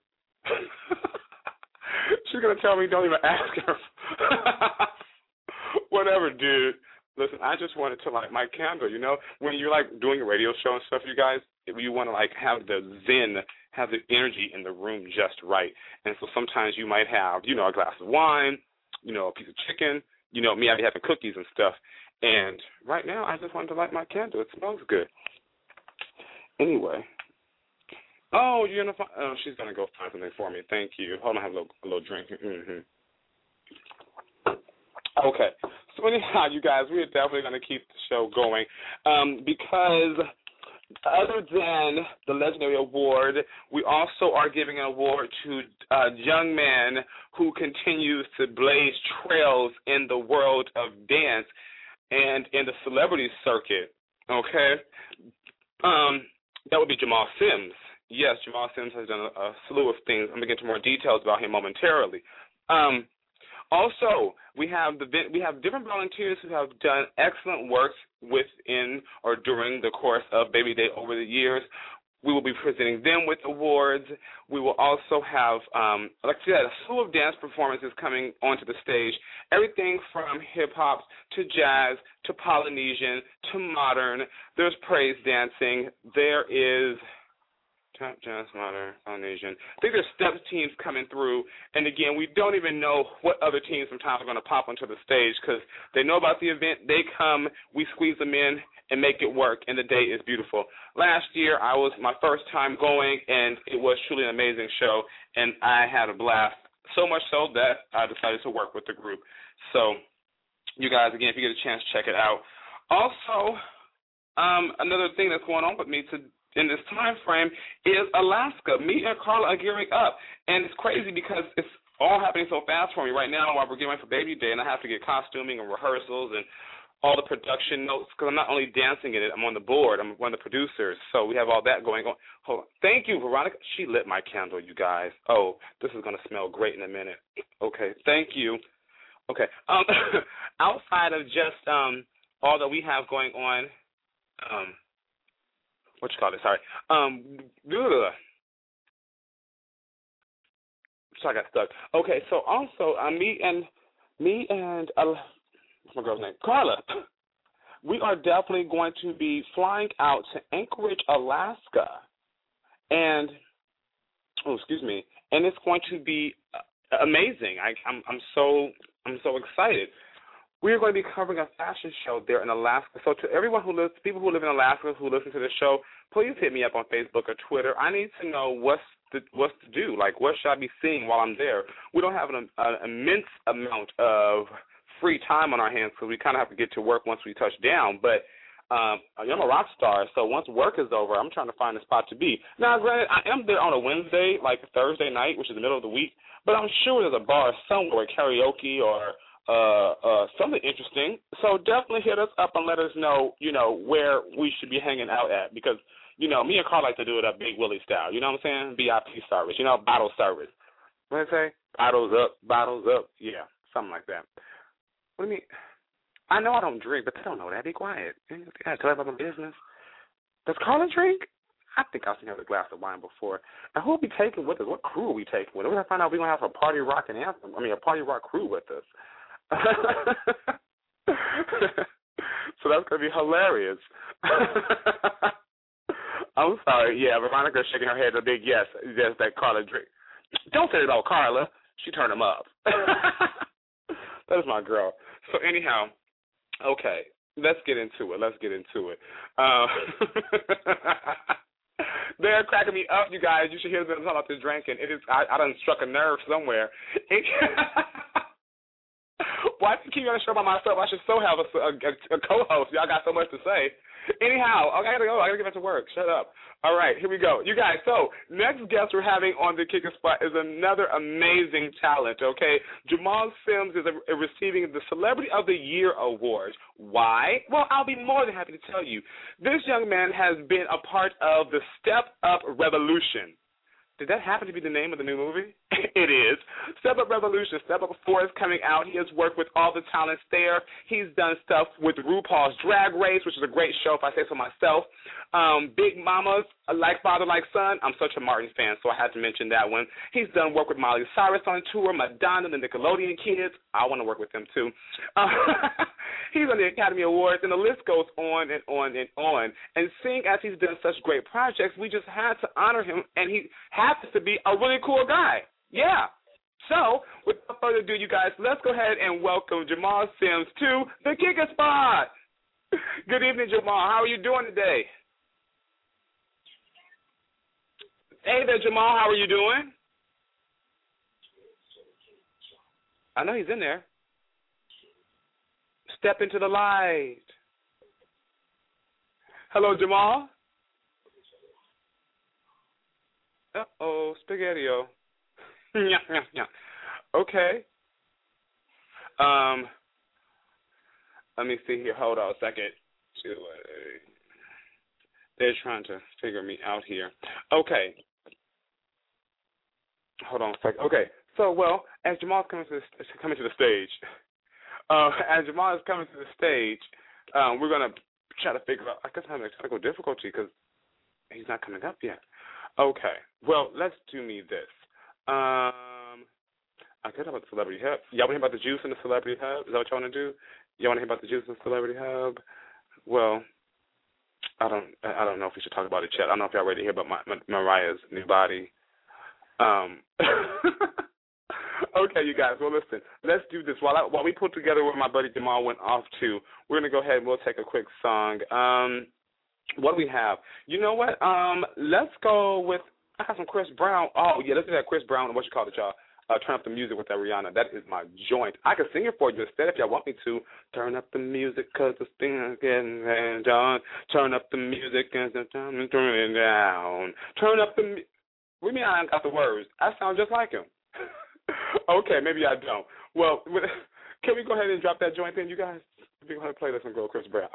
She's going to tell me don't even ask her. Whatever, dude. Listen, I just wanted to light my candle, you know? When you're, like, doing a radio show and stuff, you guys, you want to, like, have the zen, have the energy in the room just right. And so sometimes you might have, you know, a glass of wine, you know, a piece of chicken. You know, me, I be having cookies and stuff. And right now, I just wanted to light my candle. It smells good. Anyway. Oh, you're going to find, oh, she's going to go find something for me. Thank you. Hold on, I have a little, a little drink. Mm-hmm. Okay. So anyhow, you guys, we are definitely going to keep the show going um, because other than the Legendary Award, we also are giving an award to a young man who continues to blaze trails in the world of dance and in the celebrity circuit, okay? Um, that would be Jamal Sims. Yes, Jamal Sims has done a, a slew of things. I'm going to get into more details about him momentarily. Um, Also, we have the we have different volunteers who have done excellent work within or during the course of Baby Day over the years. We will be presenting them with awards. We will also have, um, like I said, a slew of dance performances coming onto the stage, everything from hip-hop to jazz to Polynesian to modern. There's praise dancing. There is Top Jazz Modern Foundation. I think there's STEP teams coming through, and again, we don't even know what other teams sometimes are going to pop onto the stage because they know about the event. They come, we squeeze them in and make it work, and the day is beautiful. Last year, I was my first time going, and it was truly an amazing show, and I had a blast, so much so that I decided to work with the group. So, you guys, again, if you get a chance, check it out. Also, um, another thing that's going on with me to, in this time frame is Alaska. Me and Carla are gearing up, and it's crazy because it's all happening so fast for me right now while we're getting ready for Baby Day, and I have to get costuming and rehearsals and all the production notes because I'm not only dancing in it, I'm on the board. I'm one of the producers, so we have all that going on. Hold on. Thank you, Veronica. She lit my candle, you guys. Oh, this is going to smell great in a minute. Okay, thank you. Okay, um, outside of just um, all that we have going on, um, what you call it? Sorry. Um, ugh. So I got stuck. Okay, so also uh, me and me and uh, what's my girl's name? Carla. We are definitely going to be flying out to Anchorage, Alaska, and oh, excuse me, and it's going to be uh, amazing. I, I'm I'm so I'm so excited. We are going to be covering a fashion show there in Alaska. So to everyone who lives, people who live in Alaska who listen to the show, please hit me up on Facebook or Twitter. I need to know what's the, what's to do. Like, what should I be seeing while I'm there? We don't have an, an immense amount of free time on our hands because we kind of have to get to work once we touch down. But um, I'm a rock star, so once work is over, I'm trying to find a spot to be. Now, granted, I am there on a Wednesday, like Thursday night, which is the middle of the week, but I'm sure there's a bar somewhere, karaoke or Uh, uh, something interesting. So definitely hit us up and let us know, you know, where we should be hanging out at because, you know, me and Carl like to do it up Big Willie style. You know what I'm saying? V I P service. You know, bottle service. What did I say? Bottles up, bottles up. Yeah, something like that. What do you mean? I know I don't drink, but they don't know that. Be quiet. You got to tell about my business. Does Carla drink? I think I've seen her with a glass of wine before. And who will be taking with us? What crew are we taking with us? We're going to find out we're going to have a party rock and anthem. I mean, a party rock crew with us. So that's going to be hilarious. I'm sorry. Yeah, Veronica's shaking her head a big yes. Yes, that Carla drink. Don't say it about Carla. She turned him up. That is my girl. So anyhow, okay, let's get into it. Let's get into it. Uh, they're cracking me up, you guys. You should hear them talk about this drinking. It is. I, I done struck a nerve somewhere. It, Why do you keep on a show by myself? I should so have a, a, a co-host. Y'all got so much to say. Anyhow, okay, I gotta go. I gotta get back to work. Shut up. All right, here we go. You guys, so next guest we're having on the Kicking Spot is another amazing talent, okay? Jamal Sims is a, a receiving the Celebrity of the Year award. Why? Well, I'll be more than happy to tell you. This young man has been a part of the Step Up Revolution. Did that happen to be the name of the new movie? It is. Step Up Revolution. Step Up four is coming out. He has worked with all the talents there. He's done stuff with RuPaul's Drag Race, which is a great show, if I say so myself. Um, Big Mamas, Like Father, Like Son. I'm such a Martin fan, so I had to mention that one. He's done work with Miley Cyrus on tour, Madonna, the Nickelodeon Kids. I want to work with them, too. Uh, he's on the Academy Awards, and the list goes on and on and on. And seeing as he's done such great projects, we just had to honor him, and he happens to be a really cool guy. Yeah. So, without further ado, you guys, let's go ahead and welcome Jamal Sims to the Kicking Spot. Good evening, Jamal. How are you doing today? Hey there, Jamal. How are you doing? I know he's in there. Step into the light. Hello, Jamal. Uh-oh, Spaghetti-O. Yeah, yeah, yeah. Okay. Um, let me see here. Hold on a second. They're trying to figure me out here. Okay. Hold on a second. Okay. So, well, as Jamal's coming to the, coming to the stage, uh, as Jamal is coming to the stage, um, we're going to try to figure out, I guess I'm having a technical difficulty because he's not coming up yet. Okay. Well, let's do me this. Um, I could talk about the Celebrity Hub. Y'all want to hear about the juice in the Celebrity Hub? Is that what y'all want to do? Y'all want to hear about the juice in the Celebrity Hub? Well, I don't I don't know if we should talk about it yet. I don't know if y'all ready to hear about my, my, Mariah's new body. Um. Okay, you guys. Well, listen. Let's do this. While I, while we put together where my buddy Jamal went off to, we're gonna go ahead and we'll take a quick song. Um, what do we have? You know what? Um, let's go with. I got some Chris Brown. Oh yeah, let's do that Chris Brown. What you call it, y'all? Uh, turn up the music with that Rihanna. That is my joint. I can sing it for you instead if y'all want me to. Turn up the music 'cause the thing is getting done. Turn up the music and turn it down. Turn up the. Mu- what do you mean I ain't got the words? I sound just like him. Okay, maybe I don't. Well, can we go ahead and drop that joint in, you guys? We're going to play this and go Chris Brown.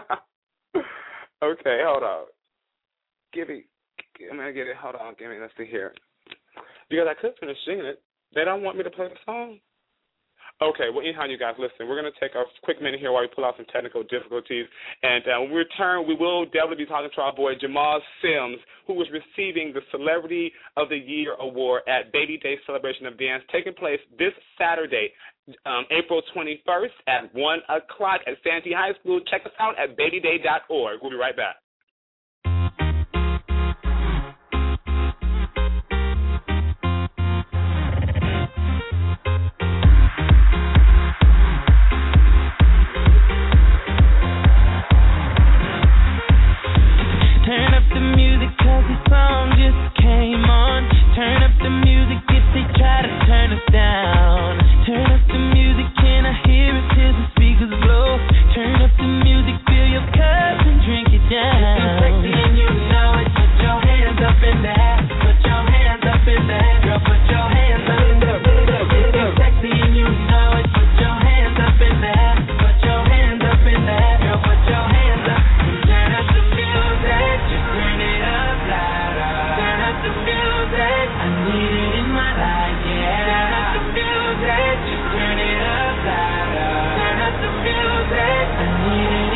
Okay, hold on. Give me, I'm going to get it. Hold on, give me, let's see here. Because I could finish singing it. They don't want me to play the song? Okay, well, anyhow, you guys, listen, we're going to take a quick minute here while we pull out some technical difficulties. And uh, when we return, we will definitely be talking to our boy Jamal Sims, who is receiving the Celebrity of the Year Award at Baby Day Celebration of Dance, taking place this Saturday, um, April twenty-first at one o'clock at Santee High School. Check us out at baby day dot org. We'll be right back. Turn up the music 'cause the song just came on. Turn up the music if they try to turn us down. Turn up the music, can I hear it till the speakers blow? Turn up the music, fill your cup and drink it down. If you're sexy and you know it, put your hands up in the air. Put your hands up in the air. Girl, put your hands up in the air. If you're sexy and you know it, put your hands up in the air. Put your hands up in the air. Girl, put your hands up. Turn up the music, just turn it up louder. Turn up the music, I need it in my life, yeah. Turn up the music, just turn it up louder. Turn up the music, I need it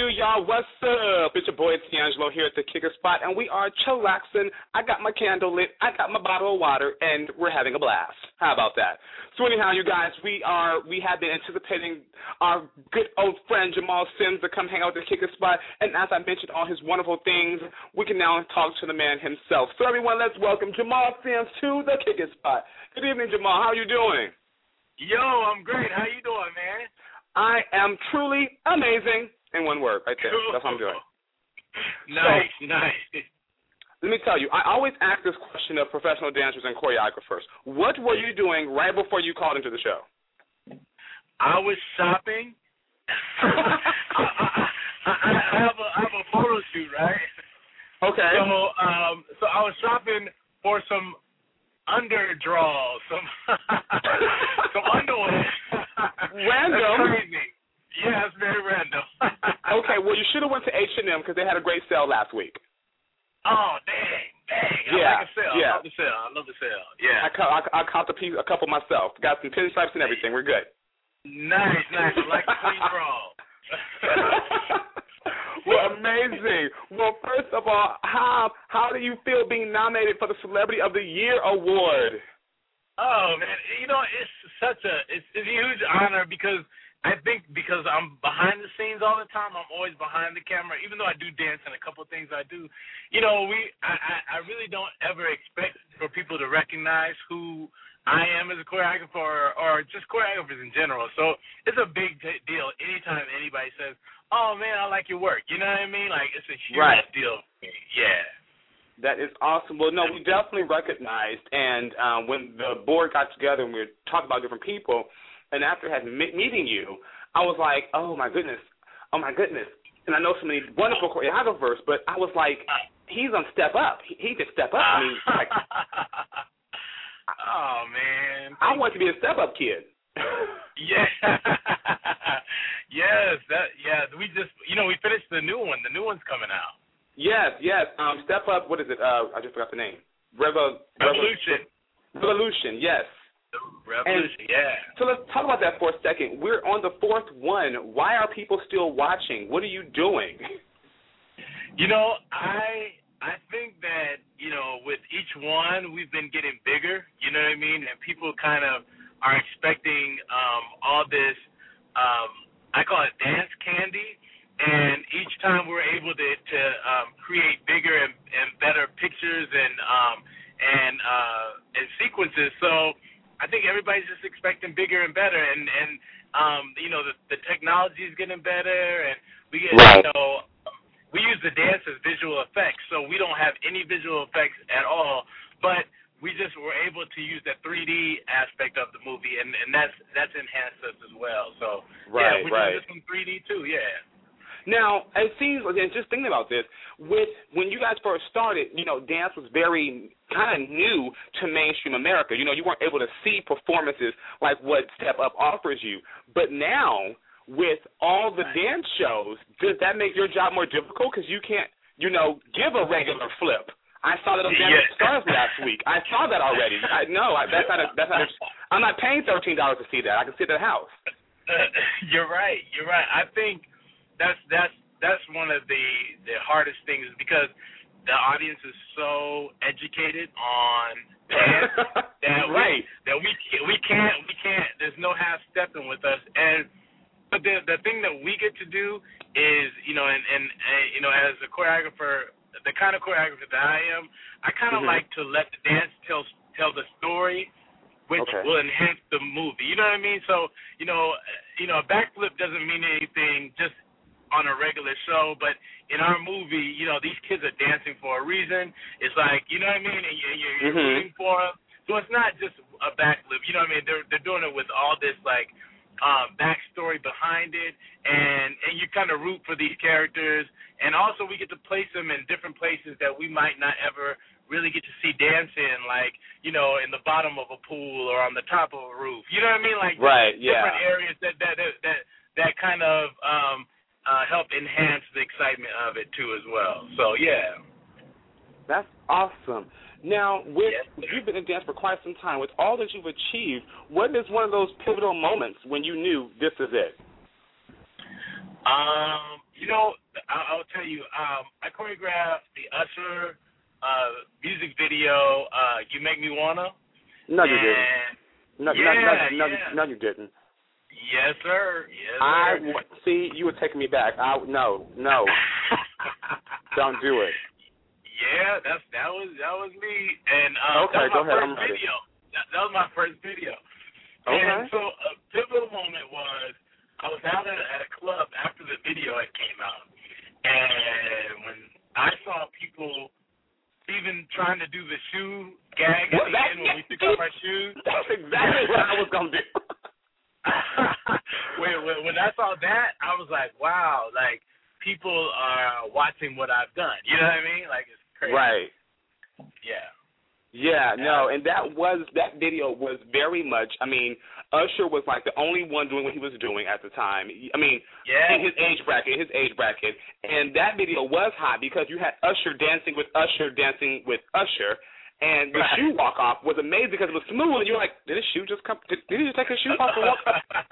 do, y'all? What's up? It's your boy D'Angelo here at the Kicker Spot, and we are chillaxing. I got my candle lit, I got my bottle of water, and we're having a blast. How about that? So anyhow, you guys, we are we have been anticipating our good old friend Jamal Sims to come hang out at the Kicker Spot, and as I mentioned all his wonderful things, we can now talk to the man himself. So everyone, let's welcome Jamal Sims to the Kicker Spot. Good evening, Jamal. How are you doing? Yo, I'm great. How you doing, man? I am truly amazing. In one word, right there. That's what I'm doing. Nice, so, nice. Let me tell you, I always ask this question of professional dancers and choreographers. What were you doing right before you called into the show? I was shopping. I, I, I, have a, I have a photo shoot, right? Okay. So, um, so I was shopping for some underdraws, some some underwear. Random. That's crazy. Yeah, it's very random. Okay, well, you should have went to H and M because they had a great sale last week. Oh, dang, dang. I yeah, like a sale. Yeah. I love the sale. I love the sale. Yeah. I, ca- I, I caught the piece, a couple myself. Got some pinstripes and everything. We're good. Nice, nice. I like the clean draw. Well, amazing. Well, first of all, how how do you feel being nominated for the Celebrity of the Year award? Oh, man, you know, it's such a it's, it's a huge honor because I think because I'm behind the scenes all the time, I'm always behind the camera. Even though I do dance and a couple of things I do, you know, we I, I really don't ever expect for people to recognize who I am as a choreographer or, or just choreographers in general. So it's a big t- deal anytime anybody says, "Oh man, I like your work." You know what I mean? Like it's a huge right. deal for me. Yeah. That is awesome. Well, no, we definitely recognized, and um, when the board got together and we were talking about different people. And after had meeting you, I was like, oh, my goodness, oh, my goodness. And I know so many wonderful choreographers, but I was like, he's on Step Up. He, he just Step Up. I mean, like, oh, man. I want to be a Step Up kid. Yeah. yes. That. Yeah. We just, you know, we finished the new one. The new one's coming out. Yes, yes. Um, Step Up, what is it? Uh, I just forgot the name. Revo- Revolution. Revolution, yes. Revolution, and yeah. So let's talk about that for a second. We're on the fourth one. Why are people still watching? What are you doing? You know, I I think that, you know, with each one, we've been getting bigger, you know what I mean? And people kind of are expecting um, all this, um, I call it dance candy. And each time we're able to, to um, create bigger and, and better pictures and um, and uh, and sequences. So I think everybody's just expecting bigger and better, and and um, you know the, the technology is getting better, and we get right. you know we use the dance as visual effects, so we don't have any visual effects at all, but we just were able to use that three D aspect of the movie, and, and that's that's enhanced us as well. So right, yeah, we right. do this in three D too, yeah. Now, it seems, and just thinking about this, with when you guys first started, you know, dance was very kind of new to mainstream America. You know, you weren't able to see performances like what Step Up offers you. But now, with all the dance shows, does that make your job more difficult? Because you can't, you know, give a regular flip. I saw that on Dancing with Stars last week. I saw that already. I no, I, that's not. A, that's not. A, I'm not paying thirteen dollars to see that. I can sit at the house. Uh, you're right. You're right. I think. That's that's that's one of the, the hardest things because the audience is so educated on dance that right. we that we we can't we can't there's no half stepping with us. And but the the thing that we get to do is you know and, and, and you know as a choreographer, the kind of choreographer that I am, I kind of mm-hmm. like to let the dance tell tell the story, which okay. will enhance the movie. You know what I mean? So you know you know a backflip doesn't mean anything just on a regular show, but in our movie, you know, these kids are dancing for a reason. It's like, you know what I mean? And you're, you're, you're mm-hmm. rooting for them. So it's not just a backflip. You know what I mean? They're they're doing it with all this like um, backstory behind it, and and you kind of root for these characters. And also, we get to place them in different places that we might not ever really get to see dance in, like you know, in the bottom of a pool or on the top of a roof. You know what I mean? Like right, yeah. different areas that that that that, that kind of um, Uh, help enhance the excitement of it too as well. So yeah, that's awesome. Now, with yes, you've been in dance for quite some time. With all that you've achieved, what is one of those pivotal moments when you knew this is it? Um, you know, I- I'll tell you. Um, I choreographed the Usher uh, music video. Uh, you Make Me Wanna. No, you and didn't. No, yeah, no, no, no, yeah. no, you didn't. Yes, sir. Yes, I sir. see. You were taking me back. I no, no. Don't do it. Yeah, that's that was that was me, and um, Okay, that was go my ahead, first I'm ready. video. That, that was my first video. Okay. And so a pivotal moment was I was out at, at a club after the video had came out, and when I saw people even trying to do the shoe gag at Well, the that- end when we took off our shoes. That's exactly what I was gonna do. when, when when I saw that, I was like, wow, like people are watching what I've done. You know what I mean? Like it's crazy. Right. Yeah. Yeah, no, and that was that video was very much. I mean, Usher was like the only one doing what he was doing at the time. I mean, Yeah. in his age bracket, his age bracket, and that video was hot because you had Usher dancing with Usher dancing with Usher, and the Right. shoe walk off was amazing because it was smooth. And you're like, did his shoe just come? Did, did he just take his shoe off and walk?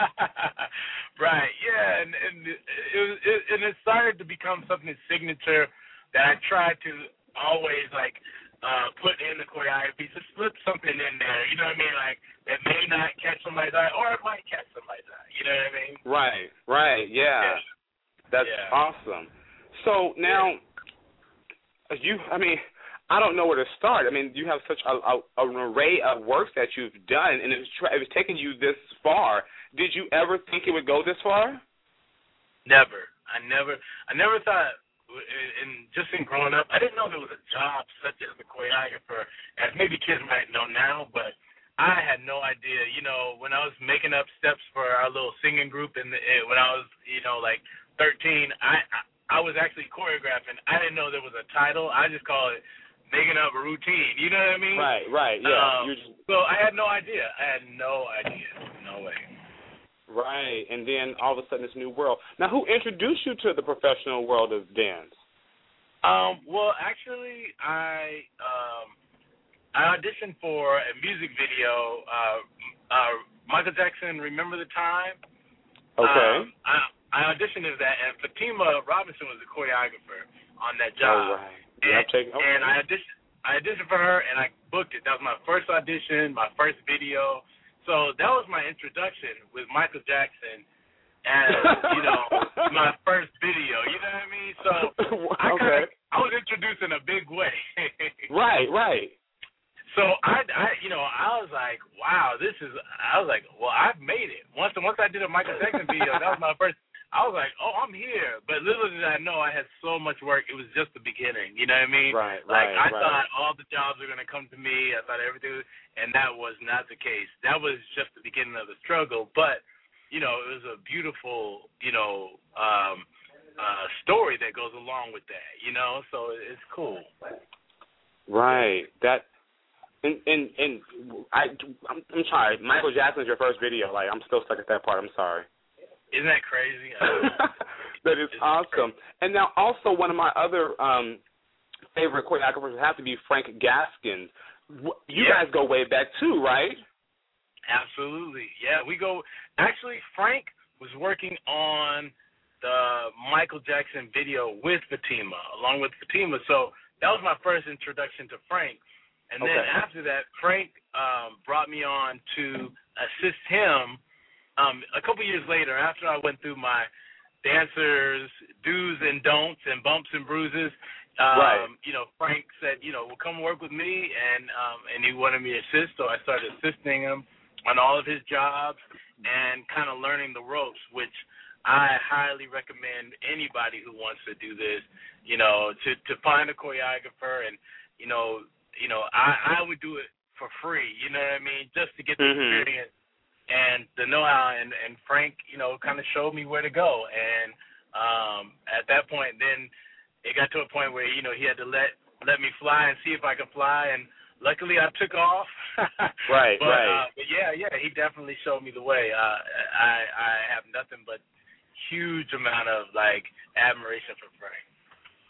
Right. Yeah, and and it, it, it and it started to become something signature that I tried to always like. Uh, put in the choreography, to slip something in there, you know what I mean? Like, it may not catch somebody's eye, or it might catch somebody's eye, you know what I mean? Right, right, yeah. Yeah. That's Yeah. awesome. So now, you, I mean, I don't know where to start. I mean, you have such a, a, an array of works that you've done, and it's, it was taking you this far. Did you ever think it would go this far? Never. I never, I never thought, and just in growing up, I didn't know there was a job such as a choreographer, as maybe kids might know now, but I had no idea. You know, when I was making up steps for our little singing group, and when I was, you know, like thirteen, I, I I was actually choreographing. I didn't know there was a title. I just call it making up a routine. You know what I mean? Right, right, yeah. Um, You're just, so I had no idea. I had no idea. No way. right, and then all of a sudden this new world. Now, who introduced you to the professional world of dance? Um, well, actually, I um, I auditioned for a music video. Uh, uh, Michael Jackson, Remember the Time? Okay. Um, I, I auditioned for that, and Fatima Robinson was the choreographer on that job. All right. And, Yeah, take, okay. and I auditioned, I auditioned for her, and I booked it. That was my first audition, my first video. So that was my introduction with Michael Jackson as, you know, my first video. You know what I mean? So I okay. kinda, I was introduced in a big way. Right, right. So I, I, you know, I was like, wow, this is. I was like, well, I've made it. Once, once I did a Michael Jackson video, that was my first. I was like, oh, I'm here. But little did I know, I had so much work. It was just the beginning. You know what I mean? Right, like, right, I right. thought all the jobs were gonna come to me. I thought everything, was, and that was not the case. That was just the beginning of the struggle. But you know, it was a beautiful, you know, um, uh, story that goes along with that. You know, so it's cool. Right. That. And and and I I'm, I'm sorry. Michael Jackson's your first video. Like I'm still stuck at that part. I'm sorry. Isn't that crazy? That is It's awesome. And now also one of my other um, favorite choreographers would have to be Frank Gaskins. You Yeah. guys go way back too, right? Absolutely. Yeah, we go. Actually, Frank was working on the Michael Jackson video with Fatima, along with Fatima. So that was my first introduction to Frank. And then Okay. after that, Frank um, brought me on to assist him um, a couple years later, after I went through my dancers, do's and don'ts, and bumps and bruises. Um, Right. You know, Frank said, you know, well, come work with me, and um, and he wanted me to assist, so I started assisting him on all of his jobs and kind of learning the ropes, which I highly recommend anybody who wants to do this, you know, to, to find a choreographer, and, you know, you know, I, I would do it for free, you know what I mean, just to get the Mhm. experience and the know-how, and, and Frank, you know, kind of showed me where to go, and um, at that point, then it got to a point where, you know, he had to let let me fly and see if I could fly, and luckily I took off. Right, but, right. Uh, but yeah, yeah, he definitely showed me the way. Uh, I I have nothing but huge amount of like admiration for Frank.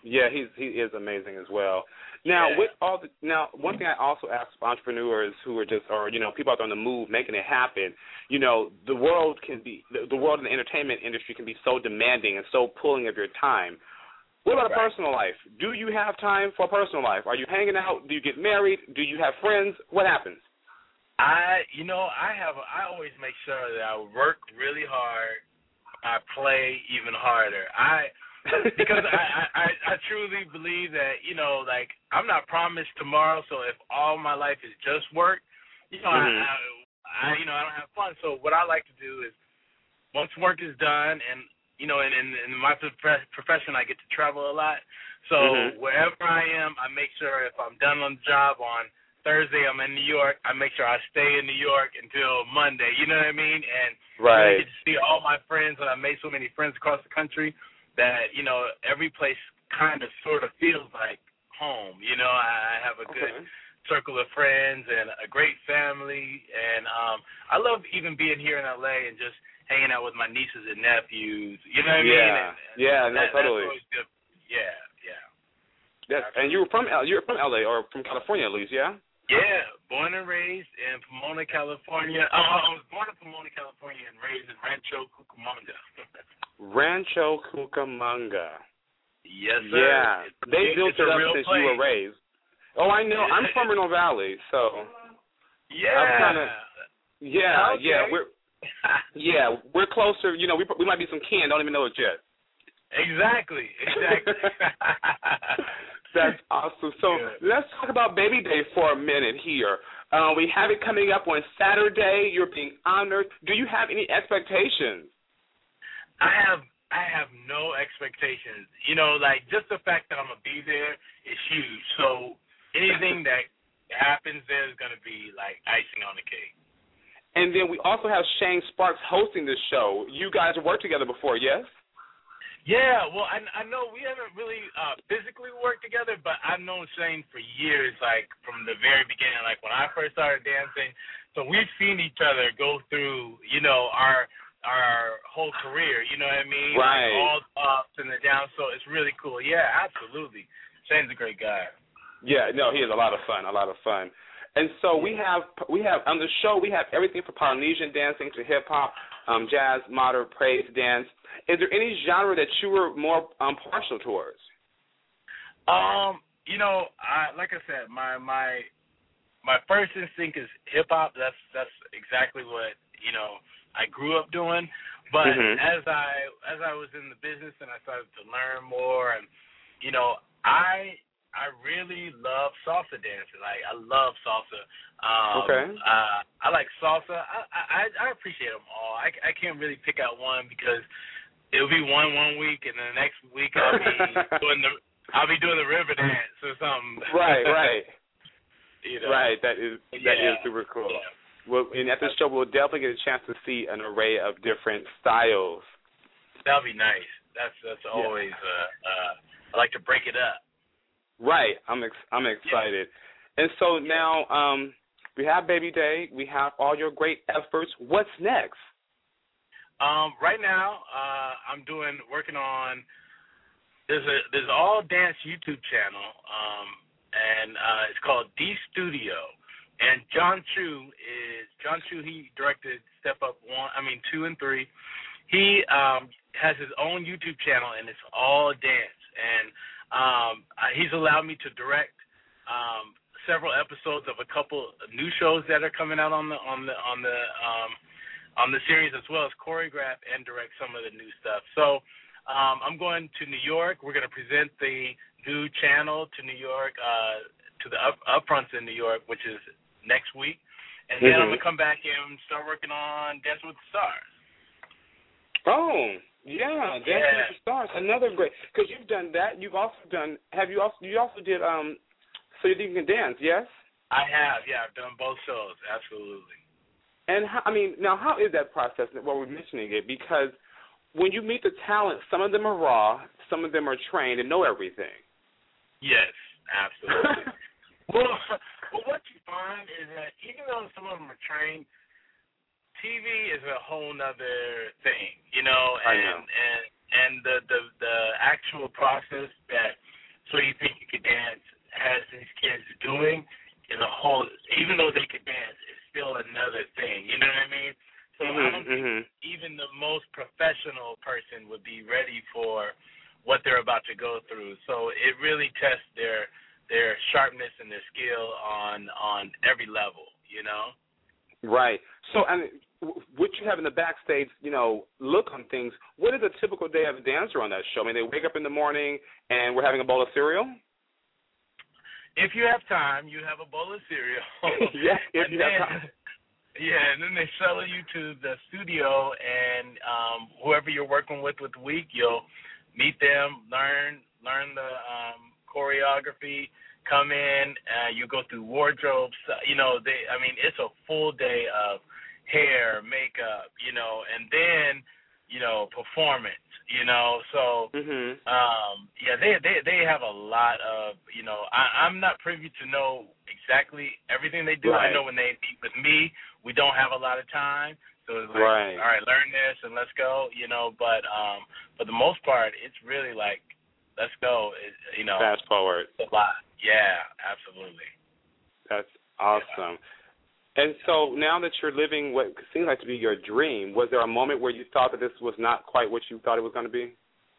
Yeah, he's he is amazing as well. Now, Yeah. with all the now, one thing I also ask entrepreneurs who are just, or you know, people out there on the move making it happen. You know, the world can be the, the world in the entertainment industry can be so demanding and so pulling of your time. What about a Right. personal life? Do you have time for a personal life? Are you hanging out? Do you get married? Do you have friends? What happens? I, you know, I have. I always make sure that I work really hard. I play even harder. I because I, I, I truly believe that, you know, like I'm not promised tomorrow. So if all my life is just work, you know, Mm-hmm. I, I, I, you know, I don't have fun. So what I like to do is once work is done, and you know, in, in, in my prof- profession, I get to travel a lot. So Mhm. wherever I am, I make sure if I'm done on the job on Thursday, I'm in New York, I make sure I stay in New York until Monday. You know what I mean? And Right. I get to see all my friends, and I made so many friends across the country that, you know, every place kind of sort of feels like home. You know, I have a good Okay. circle of friends and a great family, and um, I love even being here in L A and just hanging out with my nieces and nephews. You know what I mean? Yeah. And, and Yeah. No, that, totally. That's always good. Yeah, yeah. That's, and you were from L- you're from L A or from California at least, yeah? Yeah, born and raised in Pomona, California. Oh, I was born in Pomona, California, and raised in Rancho Cucamonga. Rancho Cucamonga. Yes, sir. Yeah, It's, they it, built it's it a up real since place. you were raised. Oh, I know. I'm from Renal Valley, so Yeah. I'm kinda- yeah, Okay. yeah, we're yeah, we're closer. You know, we we might be some kin. Don't even know it yet. Exactly. Exactly. That's awesome. So Good. let's talk about Baby Day for a minute here. Uh, we have it coming up on Saturday. You're being honored. Do you have any expectations? I have I have no expectations. You know, like just the fact that I'm gonna be there is huge. So anything that happens there is gonna be like icing on the cake. And then we also have Shane Sparks hosting this show. You guys have worked together before, yes? Yeah, well, I, I know we haven't really uh, physically worked together, but I've known Shane for years, like from the very beginning, like when I first started dancing. So we've seen each other go through, you know, our our whole career. You know what I mean? Right. Like all the ups and the downs. So it's really cool. Yeah, absolutely. Shane's a great guy. Yeah, no, he is a lot of fun, a lot of fun. And so we have we have on the show we have everything from Polynesian dancing to hip hop, um, jazz, modern, praise dance. Is there any genre that you were more um, partial towards? Um, you know, I like I said, my my my first instinct is hip hop. That's that's exactly what, you know, I grew up doing. But Mhm. as I as I was in the business and I started to learn more, and you know, I I really love salsa dancing. Like I love salsa. Um, Okay. Uh, I like salsa. I, I I appreciate them all. I I can't really pick out one because it'll be one one week and then the next week I'll be doing the I'll be doing the river dance or something. Right, right, you know? right. That is that Yeah. is super cool. Yeah. Well, and at this show, we'll definitely get a chance to see an array of different styles. That'll be nice. That's that's always. Uh, uh, I like to break it up. Right. I'm ex- I'm excited. And so now um, we have Baby Day. We have all your great efforts. What's next? Um, right now, uh, I'm doing working on. There's a there's an all dance YouTube channel, um, and uh, it's called D Studio. And John Chu is John Chu. He directed Step Up one, I mean two and three. He um, has his own YouTube channel, and it's all dance. And um, he's allowed me to direct um, several episodes of a couple of new shows that are coming out on the on the on the um, on the series, as well as choreograph and direct some of the new stuff. So um, I'm going to New York. We're going to present the new channel to New York, uh, to the up, upfronts in New York, which is next week. And then I'm Mhm. going to come back and start working on Dancing with the Stars. Oh, yeah, Dancing Yeah. with the Stars. Another great, because you've done that. You've also done. Have you also? You also did. Um, so you can dance, yes. I have, yeah, I've done both shows, absolutely. And how, I mean, now how is that process? Well, we're mentioning it because when you meet the talent, some of them are raw, some of them are trained and know everything. Yes, absolutely. well, well, what you find is that even though some of them are trained, T V is a whole nother thing, you know, and I know. and and the, the the actual process that Please Think You Can Dance has these kids doing is a whole, even though they could dance, it's still another thing. You know what I mean? So mm-hmm, I don't think mm-hmm. even the most professional person would be ready for what they're about to go through. So it really tests their their sharpness and their skill on on every level, you know? Right. So, I mean, what you have in the backstage, you know, look on things, what is a typical day of a dancer on that show? I mean, they wake up in the morning and we're having a bowl of cereal? If you have time, you have a bowl of cereal. Yeah, if and you then, have time. Yeah, and then they shuttle you to the studio, and um, whoever you're working with with the week, you'll meet them, learn learn the um, choreography, come in, uh, you go through wardrobes. You know, they. I mean, it's a full day of hair, makeup, you know, and then, you know, performance. You know, so mm-hmm. um, yeah, they they they have a lot of, you know, I, I'm not privy to know exactly everything they do. Right. I know when they meet with me, we don't have a lot of time, so it's like, right. all right, learn this and let's go, you know. But um, for the most part, it's really like, let's go, it, you know. Fast forward. A lot, yeah, absolutely. That's awesome. Yeah. And so now that you're living what seems like to be your dream, was there a moment where you thought that this was not quite what you thought it was going to be?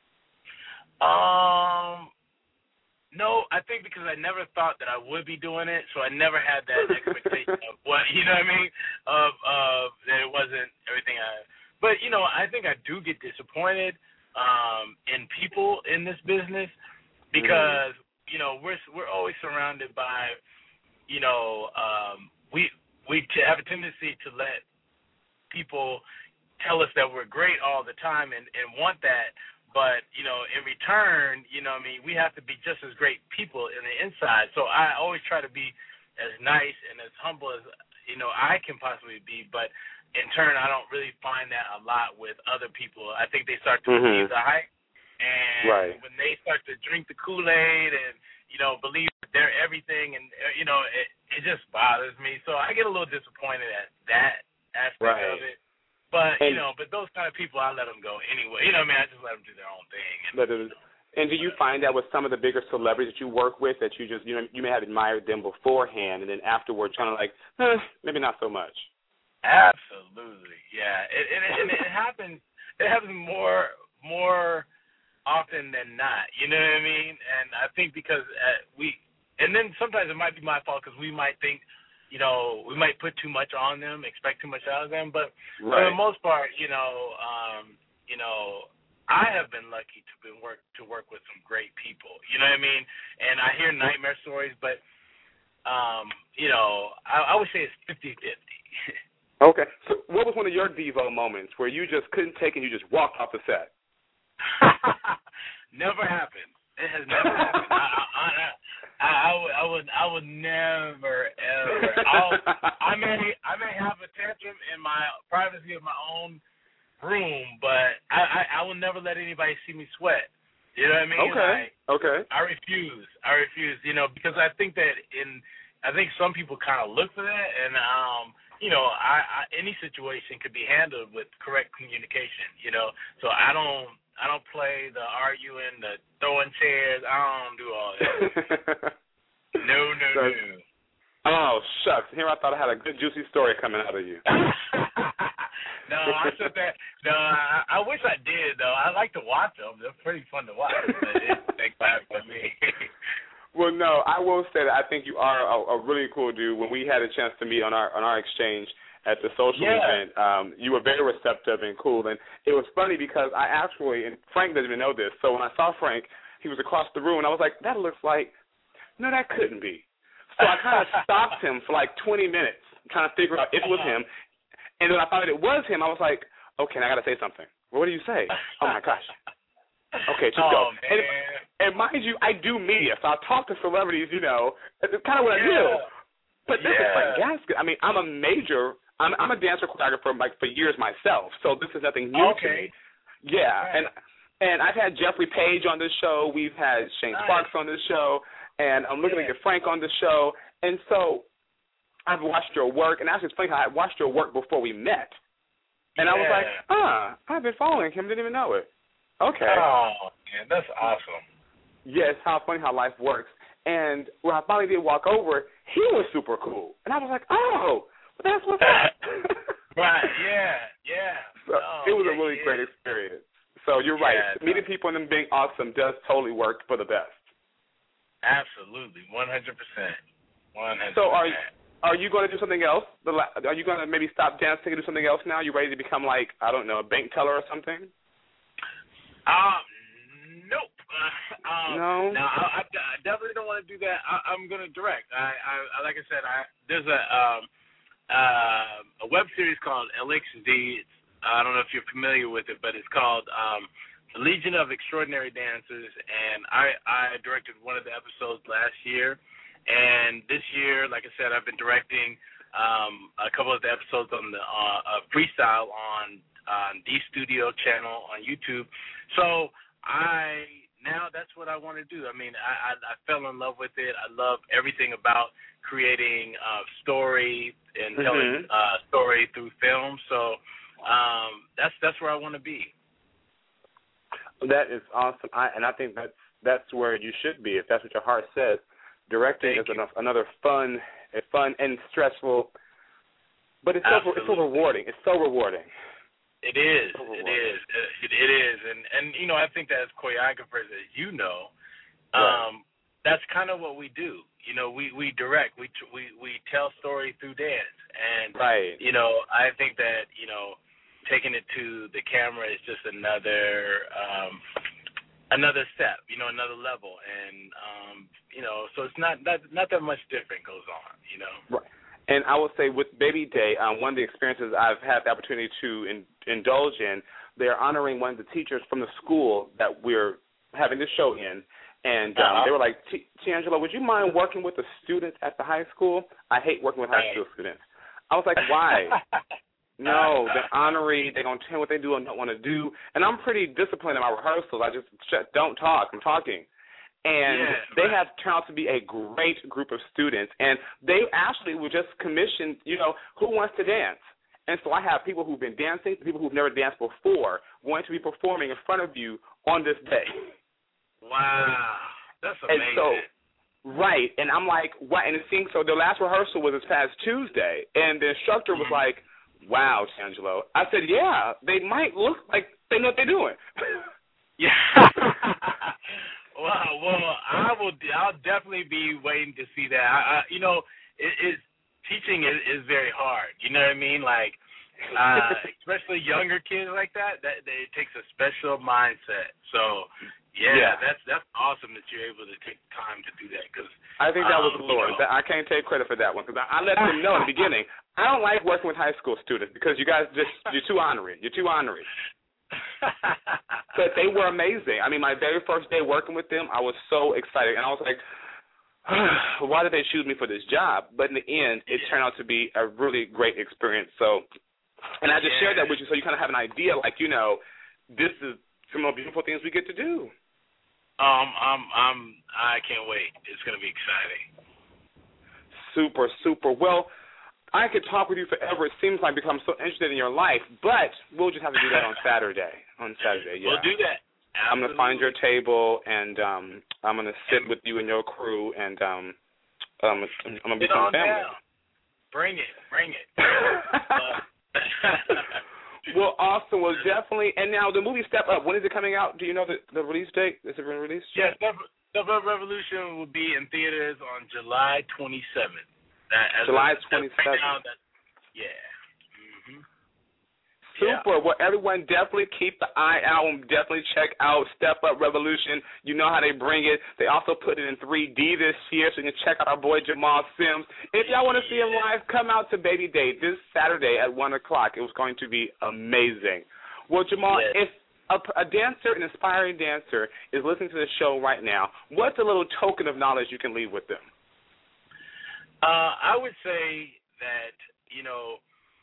Um, no, I think because I never thought that I would be doing it, so I never had that expectation of what, you know what I mean, of, of that it wasn't everything I, but, you know, I think I do get disappointed um, in people in this business because, mm-hmm. you know, we're we're always surrounded by, you know, um, we, we have a tendency to let people tell us that we're great all the time and, and want that. But, you know, in return, you know what I mean, we have to be just as great people in the inside. So I always try to be as nice and as humble as, you know, I can possibly be. But in turn, I don't really find that a lot with other people. I think they start to mm-hmm. believe the hype. And right. when they start to drink the Kool-Aid and, you know, believe that they're everything, and, you know, it, it just bothers me. So I get a little disappointed at that aspect right. of it. But, and, you know, but those kind of people, I let them go anyway. You know what I mean? I just let them do their own thing. And, but, uh, and do you find that with some of the bigger celebrities that you work with that you just, you know, you may have admired them beforehand and then afterwards kind of like, eh, maybe not so much? Absolutely, yeah. It, it, it, it happens. It happens more more often than not. You know what I mean? And I think because uh, we, and then sometimes it might be my fault because we might think, you know, we might put too much on them, expect too much out of them. But right. for the most part, you know, um, you know, I have been lucky to been work to work with some great people. You know what I mean? And I hear nightmare stories, but um, you know, I, I would say it's fifty-fifty. Okay. So what was one of your Devo moments where you just couldn't take it and you just walked off the set? Never happened. It has never happened. I, I, I, I, would, I would, I would never, ever. I'll, I may, I may have a tantrum in my privacy of my own room, but I, I, I will never let anybody see me sweat. You know what I mean? Okay. I, okay. I refuse. I refuse. You know, because I think that in, I think some people kind of look for that, and um, you know, I, I any situation could be handled with correct communication. You know, so I don't. I don't play the arguing, the throwing chairs. I don't do all that. no, no, so, no. Oh, shucks. Here I thought I had a good, juicy story coming out of you. No, I said that. No, I, I wish I did, though. I like to watch them. They're pretty fun to watch. But it's big time for me. Well, no, I will say that I think you are a, a really cool dude. When we had a chance to meet on our on our exchange at the social yeah. event, um, you were very receptive and cool. And it was funny because I actually, and Frank doesn't even know this, so when I saw Frank, he was across the room, and I was like, that looks like, no, that couldn't be. So I kind of stopped him for like twenty minutes, trying to figure out if it was him. And then I found out it was him. I was like, okay, now I got to say something. Well, what do you say? Oh, my gosh. Okay, just oh, go. Man. And, and mind you, I do media, so I talk to celebrities, you know. It's kind of what yeah. I do. But this yeah. is like gasket. I mean, I'm a major, I'm, I'm a dancer choreographer like for years myself, so this is nothing new okay. to me. Yeah, okay. and and I've had Jeffrey Page on this show. We've had Shane nice. Sparks on this show, and I'm looking yeah. to get Frank on the show. And so I've watched your work, and actually it's funny how I watched your work before we met. And yeah. I was like, ah, I've been following him, didn't even know it. Okay. Oh, man, that's awesome. yeah, it's how funny how life works. And when I finally did walk over, he was super cool. And I was like, oh, well, that's what's up. Right, yeah, yeah. So no, it was yeah, a really yeah. great experience. So you're Yeah, right. no. Meeting people and them being awesome does totally work for the best. Absolutely, one hundred percent. one hundred percent. So are are you going to do something else? The la- Are you going to maybe stop dancing and do something else now? You ready to become like, I don't know, a bank teller or something? Um, nope. Uh, um, No? No, I, I, I definitely don't want to do that. I, I'm going to direct. I, I, like I said, I there's a um, uh, a web series called L X D. It's, I don't know if you're familiar with it, but it's called um, The Legion of Extraordinary Dancers, and I, I directed one of the episodes last year. And this year, like I said, I've been directing um, a couple of the episodes on the uh, uh, freestyle on on D Studio channel on YouTube. So I now that's what I want to do. I mean, I, I, I fell in love with it. I love everything about creating uh, story and Mm-hmm. telling uh, story through film. So um, that's that's where I want to be. That is awesome. I, and I think that's, that's where you should be, if that's what your heart says. Directing Thank is you. enough, another fun, a fun and stressful, but it's so, it's so Absolutely. rewarding. It's so rewarding. It is. So It rewarding. is. It, it is. And, and, you know, I think that as choreographers, as you know, Right. um, that's kind of what we do. You know, we, we direct. We, we we tell story through dance. And, Right. you know, I think that, you know, taking it to the camera is just another um, another step, you know, another level. And, um, you know, so it's not, not, not that much different goes on, you know. Right. And I will say with Baby Day, um, one of the experiences I've had the opportunity to in, indulge in, they're honoring one of the teachers from the school that we're having this show in. And um, Uh-huh. they were like, T- Tiangelo, would you mind working with the students at the high school? I hate working with high Right. school students. I was like, why? No, they're honorary. They're going to tell you what they do and don't want to do. And I'm pretty disciplined in my rehearsals. I just sh- don't talk. I'm talking. And Yeah, they right. have turned out to be a great group of students. And they actually were just commissioned, you know, who wants to dance? And so I have people who've been dancing, people who've never danced before, wanting to be performing in front of you on this day. Wow. That's And amazing. so, right, and I'm like, what? And it seems so. The last rehearsal was this past Tuesday, and the instructor was like, "Wow, Tiangelo." I said, "Yeah, they might look like they know what they're doing." Yeah. Well, well, I will. I'll definitely be waiting to see that. I, I you know, it is teaching is, is very hard. You know what I mean? Like, uh, especially younger kids like that. That, that it takes a special mindset. So, yeah, Yeah. that's that's awesome that you're able to take time to do that. Because I think that was um, the Lord. You know, I can't take credit for that one because I, I let them know in the beginning. I don't like working with high school students because you guys just you're too honorary. You're too honorary. But they were amazing. I mean, my very first day working with them, I was so excited, and I was like, why did they choose me for this job? But in the end, it turned out to be a really great experience. So, and I just Yeah. shared that with you so you kind of have an idea, like, you know, this is some of the beautiful things we get to do. um, I'm, I'm, I can't wait. It's gonna be exciting. Super, super. Well, I could talk with you forever. It seems like because I'm so interested in your life, but we'll just have to do that on Saturday. On Saturday, yeah. We'll do that. I'm going to find your table, and um, I'm going to sit with you and your crew, and um, um, I'm going to Get become on family. down. Bring it. Bring it. uh, Well, awesome. Well, definitely. And now the movie Step Up, when is it coming out? Do you know the, the release date? Is it been released? Yes, Step Step Up Revolution will be in theaters on July twenty-seventh. That, as July of- that's twenty-seventh. Right now, that, yeah. Mm-hmm. Super. Well, everyone definitely keep the eye out and definitely check out Step Up Revolution. You know how they bring it. They also put it in three D this year, so you can check out our boy Jamal Sims. If y'all want to see him live, come out to Baby Day this Saturday at one o'clock. It was going to be amazing. Well, Jamal, Yes. if a, a dancer, an inspiring dancer, is listening to the show right now, what's a little token of knowledge you can leave with them? Uh, I would say that, you know,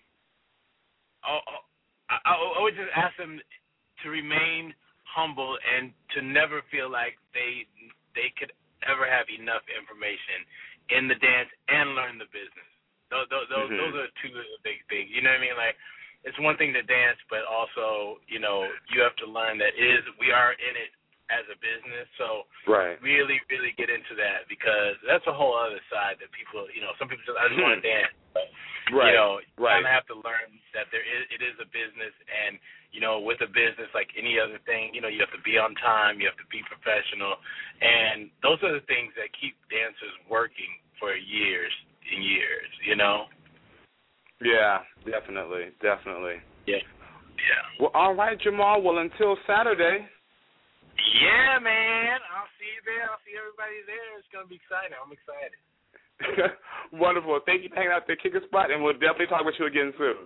I, I, I would just ask them to remain humble and to never feel like they they could ever have enough information in the dance and learn the business. Those those, Mm-hmm. those are two of the big things. You know what I mean? Like, it's one thing to dance, but also, you know, you have to learn that it is we are in it as a business. So right. really, really get into that because that's a whole other side that people, you know, some people just, I just want to dance. But, right. You know, you right. kind of have to learn that there is, it is a business, and, you know, with a business like any other thing, you know, you have to be on time, you have to be professional, and those are the things that keep dancers working for years and years, you know? Yeah, definitely, definitely. Yeah. Yeah. Well, all right, Jamal. Well, until Saturday. Yeah, man. I'll see you there. I'll see everybody there. It's going to be exciting. I'm excited. Wonderful. Thank you for hanging out at the Kicker Spot, and we'll definitely talk with you again soon.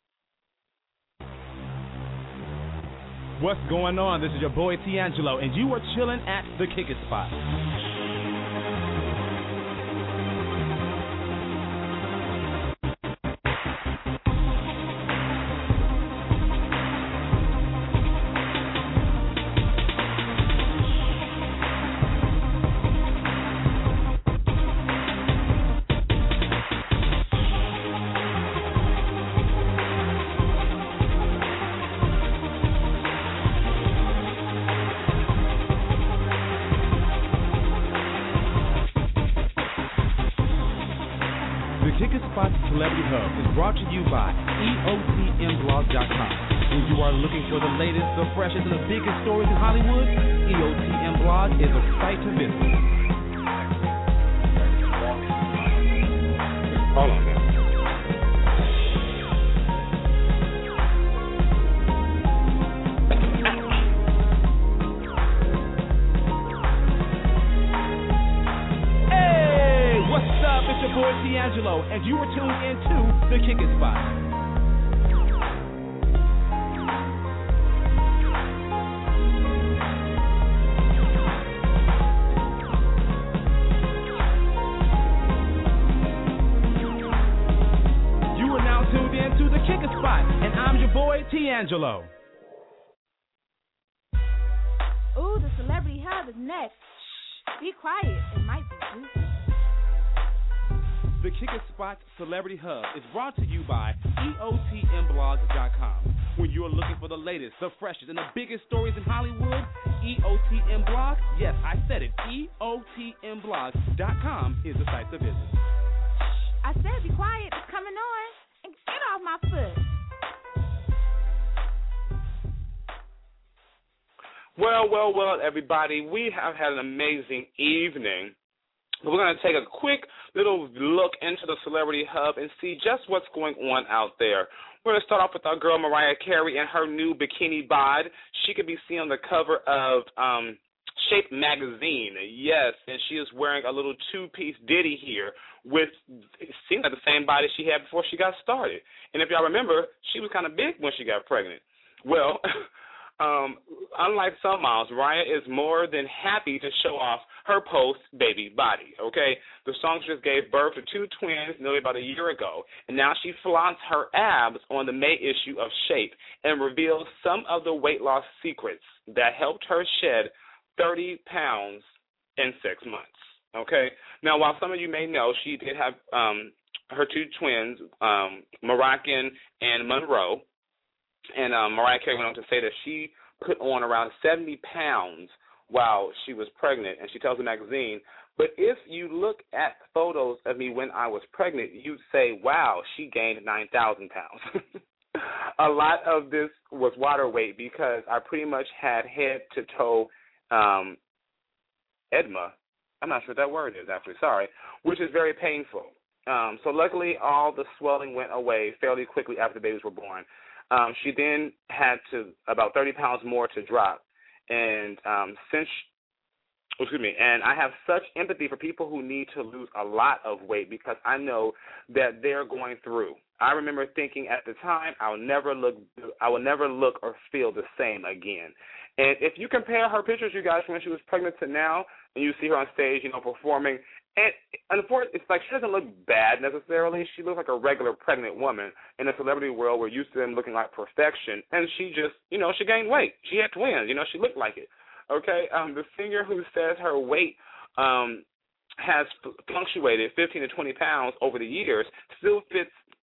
What's going on? This is your boy D'Angelo, and you are chilling at the Kicker Spot. Celebrity Hub is brought to you by E O T M blog dot com. When you are looking for the latest, the freshest, and the biggest stories in Hollywood, E O T M Blog is a site to visit. Hold on, man. It's your boy D'Angelo, and you are tuned into the Kicker Spot. You are now tuned into the Kicker Spot, and I'm your boy D'Angelo. Ooh, the Celebrity Hub is next. Shh, be quiet. It might be juicy. The Kicker Spot Celebrity Hub is brought to you by E O T M blog dot com. When you are looking for the latest, the freshest, and the biggest stories in Hollywood, E O T M Blog, yes, I said it, E O T M blog dot com is the site to visit. I said be quiet, it's coming on, and get off my foot. Well, well, well, everybody, we have had an amazing evening. We're going to take a quick little look into the Celebrity Hub and see just what's going on out there. We're going to start off with our girl Mariah Carey and her new bikini bod. She could be seen on the cover of um, Shape magazine. Yes, and she is wearing a little two-piece ditty here with, it seems like the same body she had before she got started. And if y'all remember, she was kind of big when she got pregnant. Well, Um, unlike some moms, Mariah is more than happy to show off her post-baby body, okay? The songstress gave birth to two twins nearly about a year ago, and now she flaunts her abs on the May issue of Shape and reveals some of the weight loss secrets that helped her shed thirty pounds in six months, okay? Now, while some of you may know, she did have um, her two twins, um, Moroccan and Monroe, and um, Mariah Carey went on to say that she put on around seventy pounds while she was pregnant, and she tells the magazine, but if you look at photos of me when I was pregnant, you'd say, wow, she gained nine thousand pounds. A lot of this was water weight because I pretty much had head-to-toe um, edema. I'm not sure what that word is, actually, sorry, which is very painful. Um, so luckily, all the swelling went away fairly quickly after the babies were born. Um, she then had to about thirty pounds more to drop, and um, since, excuse me, and I have such empathy for people who need to lose a lot of weight because I know that they're going through. I remember thinking at the time, I'll never look, I will never look or feel the same again. And if you compare her pictures, you guys, from when she was pregnant to now, and you see her on stage, you know, performing. And unfortunately, it's like she doesn't look bad necessarily. She looks like a regular pregnant woman. In the celebrity world, we're used to them looking like perfection. And she just, you know, she gained weight. She had twins. You know, she looked like it. Okay? Um, the singer who says her weight um, has fluctuated fifteen to twenty pounds over the years still fits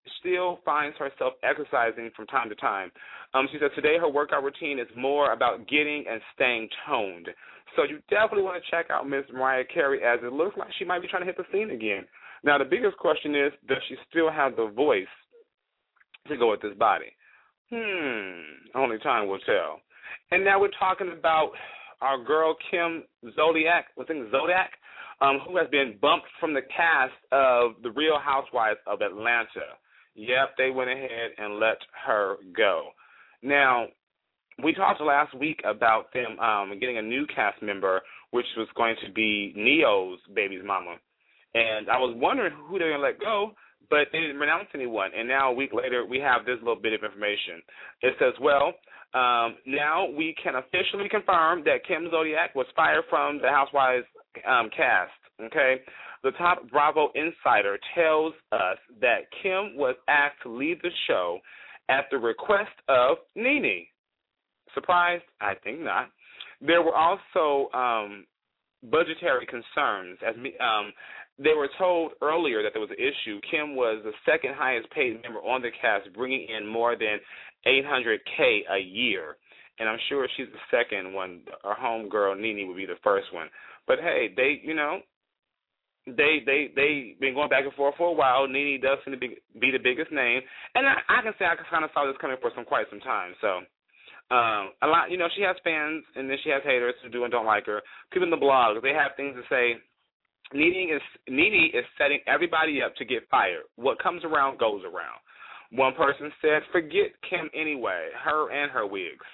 still finds herself exercising from time to time. Um, she said today her workout routine is more about getting and staying toned. So you definitely want to check out Miss Mariah Carey, as it looks like she might be trying to hit the scene again. Now, the biggest question is, does she still have the voice to go with this body? Hmm, only time will tell. And now we're talking about our girl Kim Zolciak, I think Zolciak, um, who has been bumped from the cast of The Real Housewives of Atlanta. Yep, they went ahead and let her go. Now, we talked last week about them um, getting a new cast member, which was going to be Neo's baby's mama. And I was wondering who they were going to let go, but they didn't announce anyone. And now a week later, we have this little bit of information. It says, well, um, now we can officially confirm that Kim Zolciak was fired from the Housewives um, cast, okay? The top Bravo insider tells us that Kim was asked to leave the show at the request of NeNe. Surprised? I think not. There were also um, budgetary concerns. As me, um, they were told earlier that there was an issue. Kim was the second highest paid member on the cast, bringing in more than eight hundred K a year. And I'm sure she's the second one. Our homegirl, NeNe, would be the first one. But, hey, they, you know, they they they been going back and forth for a while. NeNe does seem to be, be the biggest name. And I, I can say I kind of saw this coming for some quite some time, so. Um, a lot, you know, she has fans, and then she has haters who do and don't like her. People in the blog, they have things to say. NeNe is NeNe is setting everybody up to get fired. What comes around goes around. One person said, "Forget Kim anyway, her and her wigs."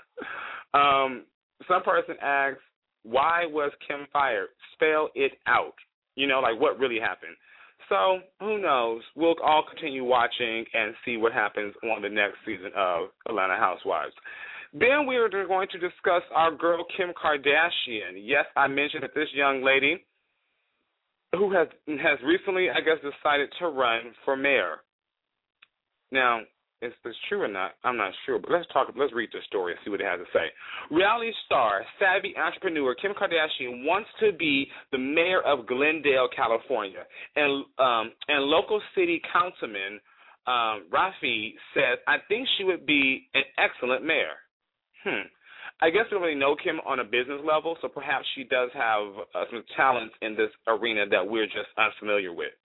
um, some person asked, "Why was Kim fired? Spell it out." You know, like what really happened. So who knows? We'll all continue watching and see what happens on the next season of Atlanta Housewives. Then we are going to discuss our girl Kim Kardashian. Yes, I mentioned that this young lady who has has recently, I guess, decided to run for mayor. Now, is this true or not? I'm not sure, but let's talk. Let's read the story and see what it has to say. Reality star, savvy entrepreneur Kim Kardashian wants to be the mayor of Glendale, California, and um, and local city councilman um, Rafi says, "I think she would be an excellent mayor." Hmm. I guess we don't really know Kim on a business level, so perhaps she does have uh, some talents in this arena that we're just unfamiliar with.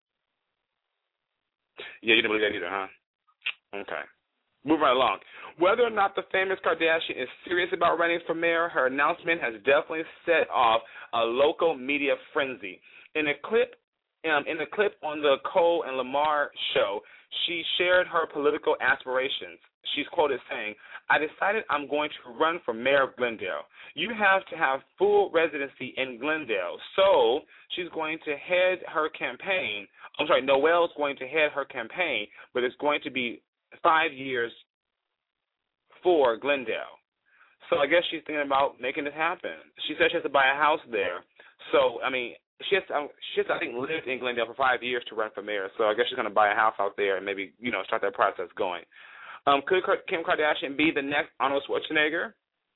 Yeah, you don't believe that either, huh? Okay. Moving right along. Whether or not the famous Kardashian is serious about running for mayor, her announcement has definitely set off a local media frenzy. In a clip, um, in a clip on the Cole and Lamar show, she shared her political aspirations. She's quoted saying, "I decided I'm going to run for mayor of Glendale. You have to have full residency in Glendale." So she's going to head her campaign. I'm sorry, Noelle's going to head her campaign, but it's going to be five years for Glendale. So I guess she's thinking about making this happen. She said she has to buy a house there. So, I mean, she has, to, she has to, I think, lived in Glendale for five years to run for mayor. So I guess she's going to buy a house out there and maybe, you know, start that process going. Um, could Kim Kardashian be the next Arnold Schwarzenegger?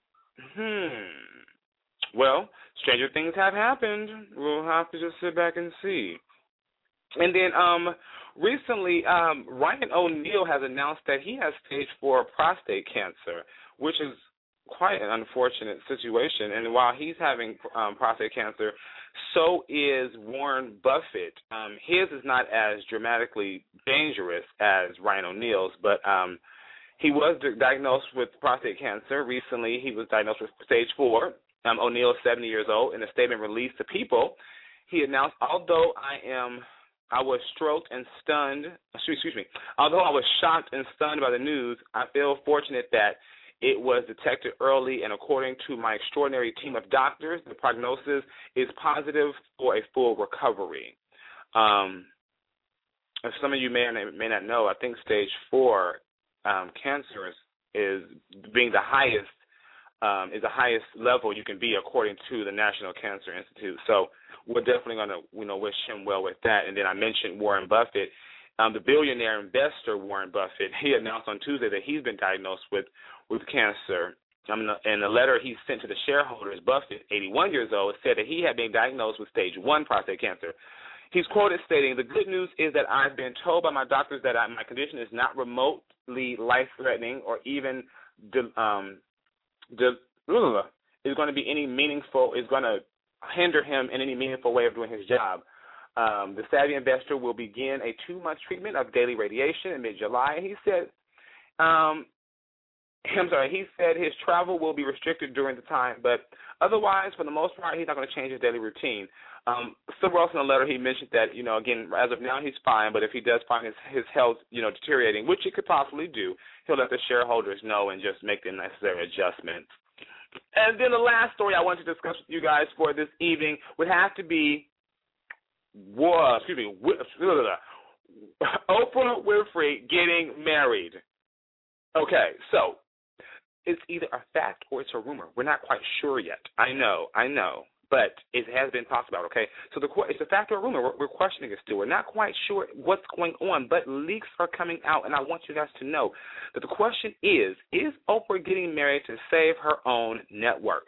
Hmm. Well, stranger things have happened. We'll have to just sit back and see. And then um, recently, um, Ryan O'Neal has announced that he has stage four prostate cancer, which is quite an unfortunate situation. And while he's having um, prostate cancer, so is Warren Buffett. Um, his is not as dramatically dangerous as Ryan O'Neal's, but um, he was diagnosed with prostate cancer. Recently, he was diagnosed with stage four. Um, O'Neal is seventy years old. In a statement released to People, he announced, although I am... I was stroked and stunned, excuse, excuse me, although I was shocked and stunned by the news, I feel fortunate that it was detected early, and according to my extraordinary team of doctors, the prognosis is positive for a full recovery. Um, as some of you may or may not know, I think stage four um, cancer is, is being the highest, um, is the highest level you can be according to the National Cancer Institute. So we're definitely going to, you know, wish him well with that. And then I mentioned Warren Buffett. Um, the billionaire investor Warren Buffett, he announced on Tuesday that he's been diagnosed with, with cancer. Um, in a letter he sent to the shareholders, Buffett, eighty-one years old, said that he had been diagnosed with stage one prostate cancer. He's quoted stating, "The good news is that I've been told by my doctors that I, my condition is not remotely life-threatening or even de, um, de, uh, is going to be any meaningful, is going to hinder him in any meaningful way of doing his job. Um, the savvy investor will begin a two-month treatment of daily radiation in mid-July." He said, um, I'm sorry, he said his travel will be restricted during the time, but otherwise, for the most part, he's not going to change his daily routine. Um, somewhere else in the letter, he mentioned that, you know, again, as of now, he's fine, but if he does find his, his health, you know, deteriorating, which he could possibly do, he'll let the shareholders know and just make the necessary adjustments. And then the last story I want to discuss with you guys for this evening would have to be, whoa, excuse me, Oprah Winfrey getting married. Okay, so it's either a fact or it's a rumor. We're not quite sure yet. I know, I know, but it has been talked about, okay? So the it's a fact or a rumor. We're, we're questioning it still. We're not quite sure what's going on, but leaks are coming out, and I want you guys to know that the question is, is Oprah getting married to save her own network?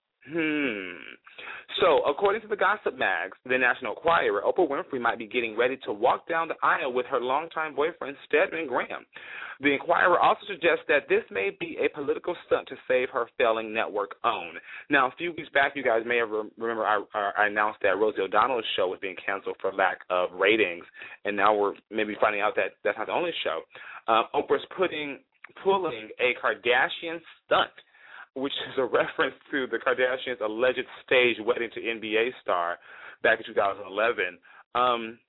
Hmm. So, according to the Gossip Mags, the National Enquirer, Oprah Winfrey might be getting ready to walk down the aisle with her longtime boyfriend, Stedman Graham. The Enquirer also suggests that this may be a political stunt to save her failing network own. Now, a few weeks back, you guys may have re- remember I, I announced that Rosie O'Donnell's show was being canceled for lack of ratings, and now we're maybe finding out that that's not the only show. Uh, Oprah's putting pulling a Kardashian stunt, which is a reference to the Kardashians' alleged staged wedding to N B A star back in two thousand eleven. Um,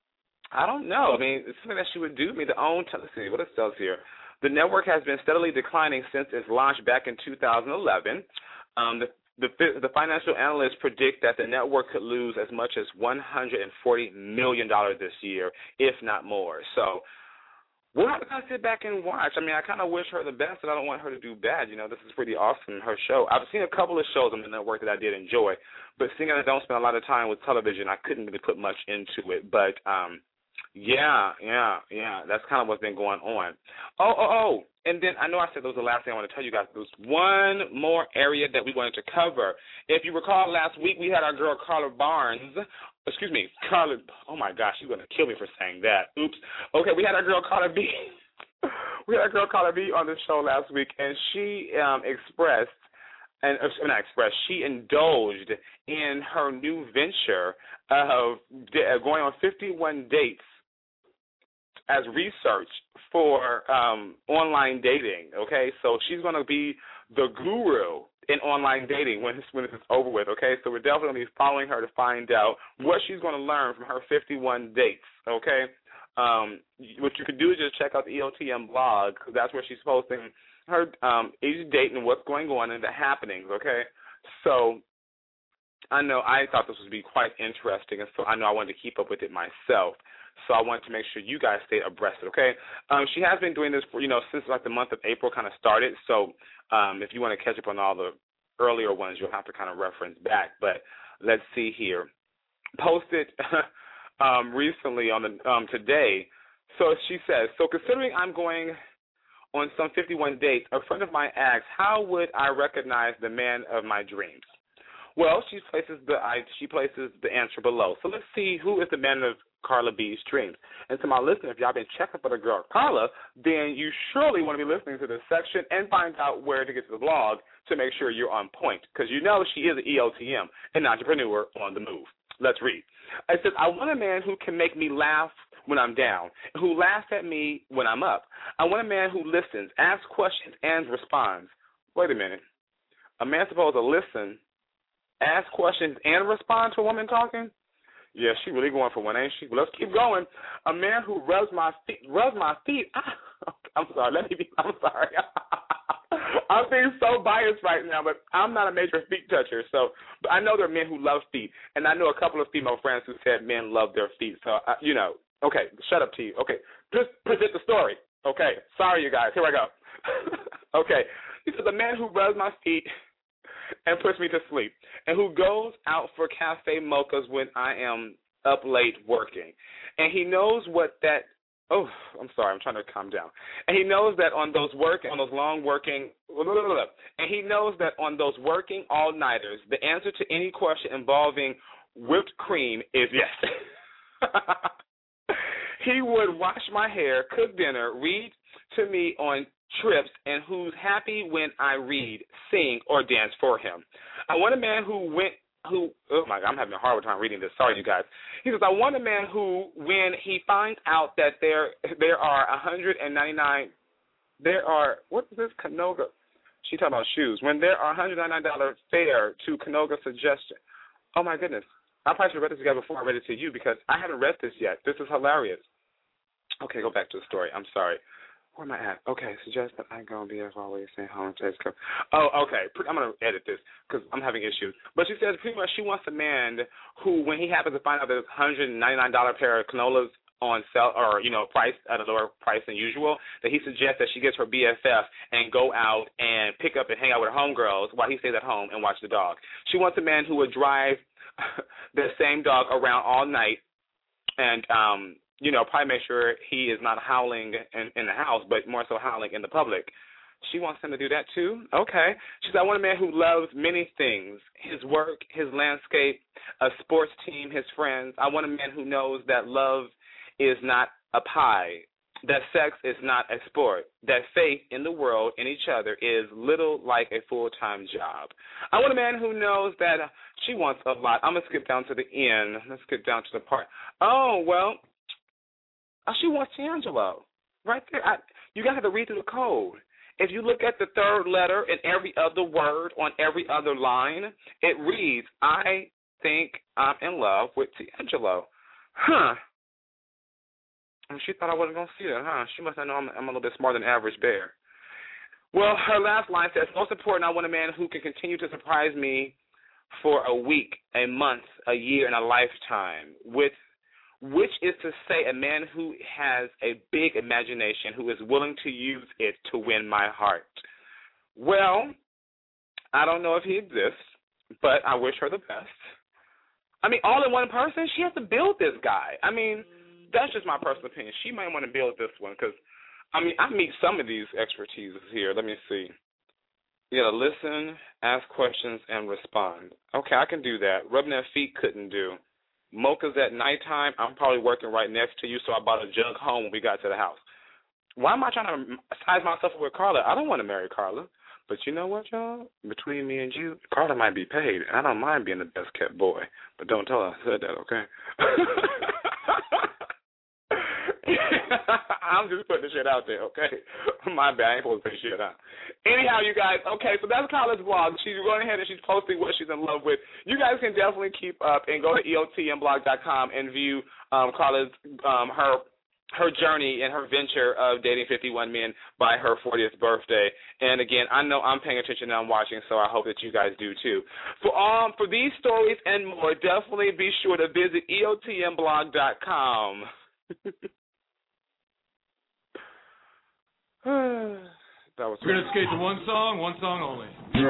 I don't know. I mean, it's something that she would do. I mean, the own, let's see, what it says here. The network has been steadily declining since its launch back in two thousand eleven. Um, the, the, the financial analysts predict that the network could lose as much as one hundred forty million dollars this year, if not more. So we'll have to kind of sit back and watch. I mean, I kind of wish her the best, and I don't want her to do bad. You know, this is pretty awesome, her show. I've seen a couple of shows on the network that I did enjoy, but seeing as I don't spend a lot of time with television, I couldn't really put much into it. But, um, yeah, yeah, yeah, that's kind of what's been going on. Oh, oh, oh, and then I know I said that was the last thing I want to tell you guys. There was one more area that we wanted to cover. If you recall, last week we had our girl Carla Barnes. Excuse me, Carla. Oh, my gosh, you're going to kill me for saying that. Oops. Okay, we had our girl Carla B. we had our girl Carla B on the show last week, and she um, expressed, and uh, not expressed, she indulged in her new venture of de- going on fifty-one dates as research for um, online dating, okay? So she's going to be the guru in online dating when it's, when it's over with, okay? So we're definitely going to be following her to find out what she's going to learn from her fifty-one dates, okay? Um, what you can do is just check out the E O T M blog, because that's where she's posting her um, each date and what's going on and the happenings, okay? So I know I thought this would be quite interesting, and so I know I wanted to keep up with it myself. So I wanted to make sure you guys stay abreast, okay? Um, she has been doing this for, you know, since like the month of April kind of started. So um, if you want to catch up on all the earlier ones, you'll have to kind of reference back. But let's see here. Posted um, recently on the um, today. So she says, so considering I'm going on some fifty-one dates, a friend of mine asked, how would I recognize the man of my dreams? Well, she places the I, she places the answer below. So let's see who is the man of Carla B's dreams. And to my listeners, if y'all been checking for the girl Carla, then you surely want to be listening to this section and find out where to get to the blog to make sure you're on point, because you know she is an E O T M, an entrepreneur on the move. Let's read. It says, I want a man who can make me laugh when I'm down, who laughs at me when I'm up. I want a man who listens, asks questions, and responds. Wait a minute. A man's supposed to listen, ask questions, and respond to a woman talking? Yeah, she really going for one, ain't she? Well, let's keep going. A man who rubs my feet, rubs my feet. I'm sorry. Let me be. I'm sorry. I'm being so biased right now, but I'm not a major feet toucher. So, but I know there are men who love feet, and I know a couple of female friends who said men love their feet. So, uh, you know, okay, shut up to you. Okay, just present the story. Okay, sorry, you guys. Here I go. Okay, he says a man who rubs my feet and puts me to sleep, and who goes out for cafe mochas when I am up late working. And he knows what that, oh, I'm sorry, I'm trying to calm down. And he knows that on those work, on those long working, and he knows that on those working all-nighters, the answer to any question involving whipped cream is yes. He would wash my hair, cook dinner, read to me on trips, and who's happy when I read, sing, or dance for him. I want a man who went, who, oh my God, I'm having a hard time reading this. Sorry, you guys. He says, I want a man who, when he finds out that there there are one hundred ninety-nine, there are, what is this, Canoga? She talking about shoes. When there are one hundred ninety-nine dollars fare to Canoga suggestion. Oh, my goodness. I probably should have read this together before I read it to you because I haven't read this yet. This is hilarious. Okay, go back to the story. I'm sorry. Where am I at? Okay, suggest that I go be as always, stay home, taste cup. Oh, okay. I'm going to edit this because I'm having issues. But she says pretty much she wants a man who, when he happens to find out there's one hundred ninety-nine dollars pair of canolas on sale or, you know, priced at a lower price than usual, that he suggests that she gets her B F F and go out and pick up and hang out with her homegirls while he stays at home and watch the dog. She wants a man who would drive the same dog around all night and, um, you know, probably make sure he is not howling in, in the house, but more so howling in the public. She wants him to do that too? Okay. She said, I want a man who loves many things, his work, his landscape, a sports team, his friends. I want a man who knows that love is not a pie, that sex is not a sport, that faith in the world and each other is little like a full-time job. I want a man who knows that uh, she wants a lot. I'm going to skip down to the end. Let's skip down to the part. Oh, well, uh, she wants D'Angelo. Right there. I, you got to have to read through the code. If you look at the third letter and every other word on every other line, it reads, I think I'm in love with D'Angelo. Huh. And she thought I wasn't going to see that, huh? She must have known I'm, I'm a little bit smarter than average bear. Well, her last line says, most important, I want a man who can continue to surprise me for a week, a month, a year, and a lifetime, with which is to say a man who has a big imagination, who is willing to use it to win my heart. Well, I don't know if he exists, but I wish her the best. I mean, all in one person, she has to build this guy. I mean, that's just my personal opinion. She might want to build this one because, I mean, I meet some of these expertises here. Let me see. You got to listen, ask questions, and respond. Okay, I can do that. Rubbing their feet couldn't do. Mocha's at nighttime. I'm probably working right next to you, so I bought a jug home when we got to the house. Why am I trying to size myself up with Carla? I don't want to marry Carla. But you know what, y'all? Between me and you, Carla might be paid, and I don't mind being the best-kept boy. But don't tell her I said that, okay? I'm just putting the shit out there, okay? My bad, I ain't supposed to say shit out. Anyhow, you guys, okay, so that's Carla's blog. She's going ahead and she's posting what she's in love with. You guys can definitely keep up and go to E O T M blog dot com and view um, Carla's, um, her her journey and her venture of dating fifty-one men by her fortieth birthday. And, again, I know I'm paying attention and I'm watching, so I hope that you guys do, too. For um, for these stories and more, definitely be sure to visit E O T M blog dot com. That was We're going to skate to one song, one song only.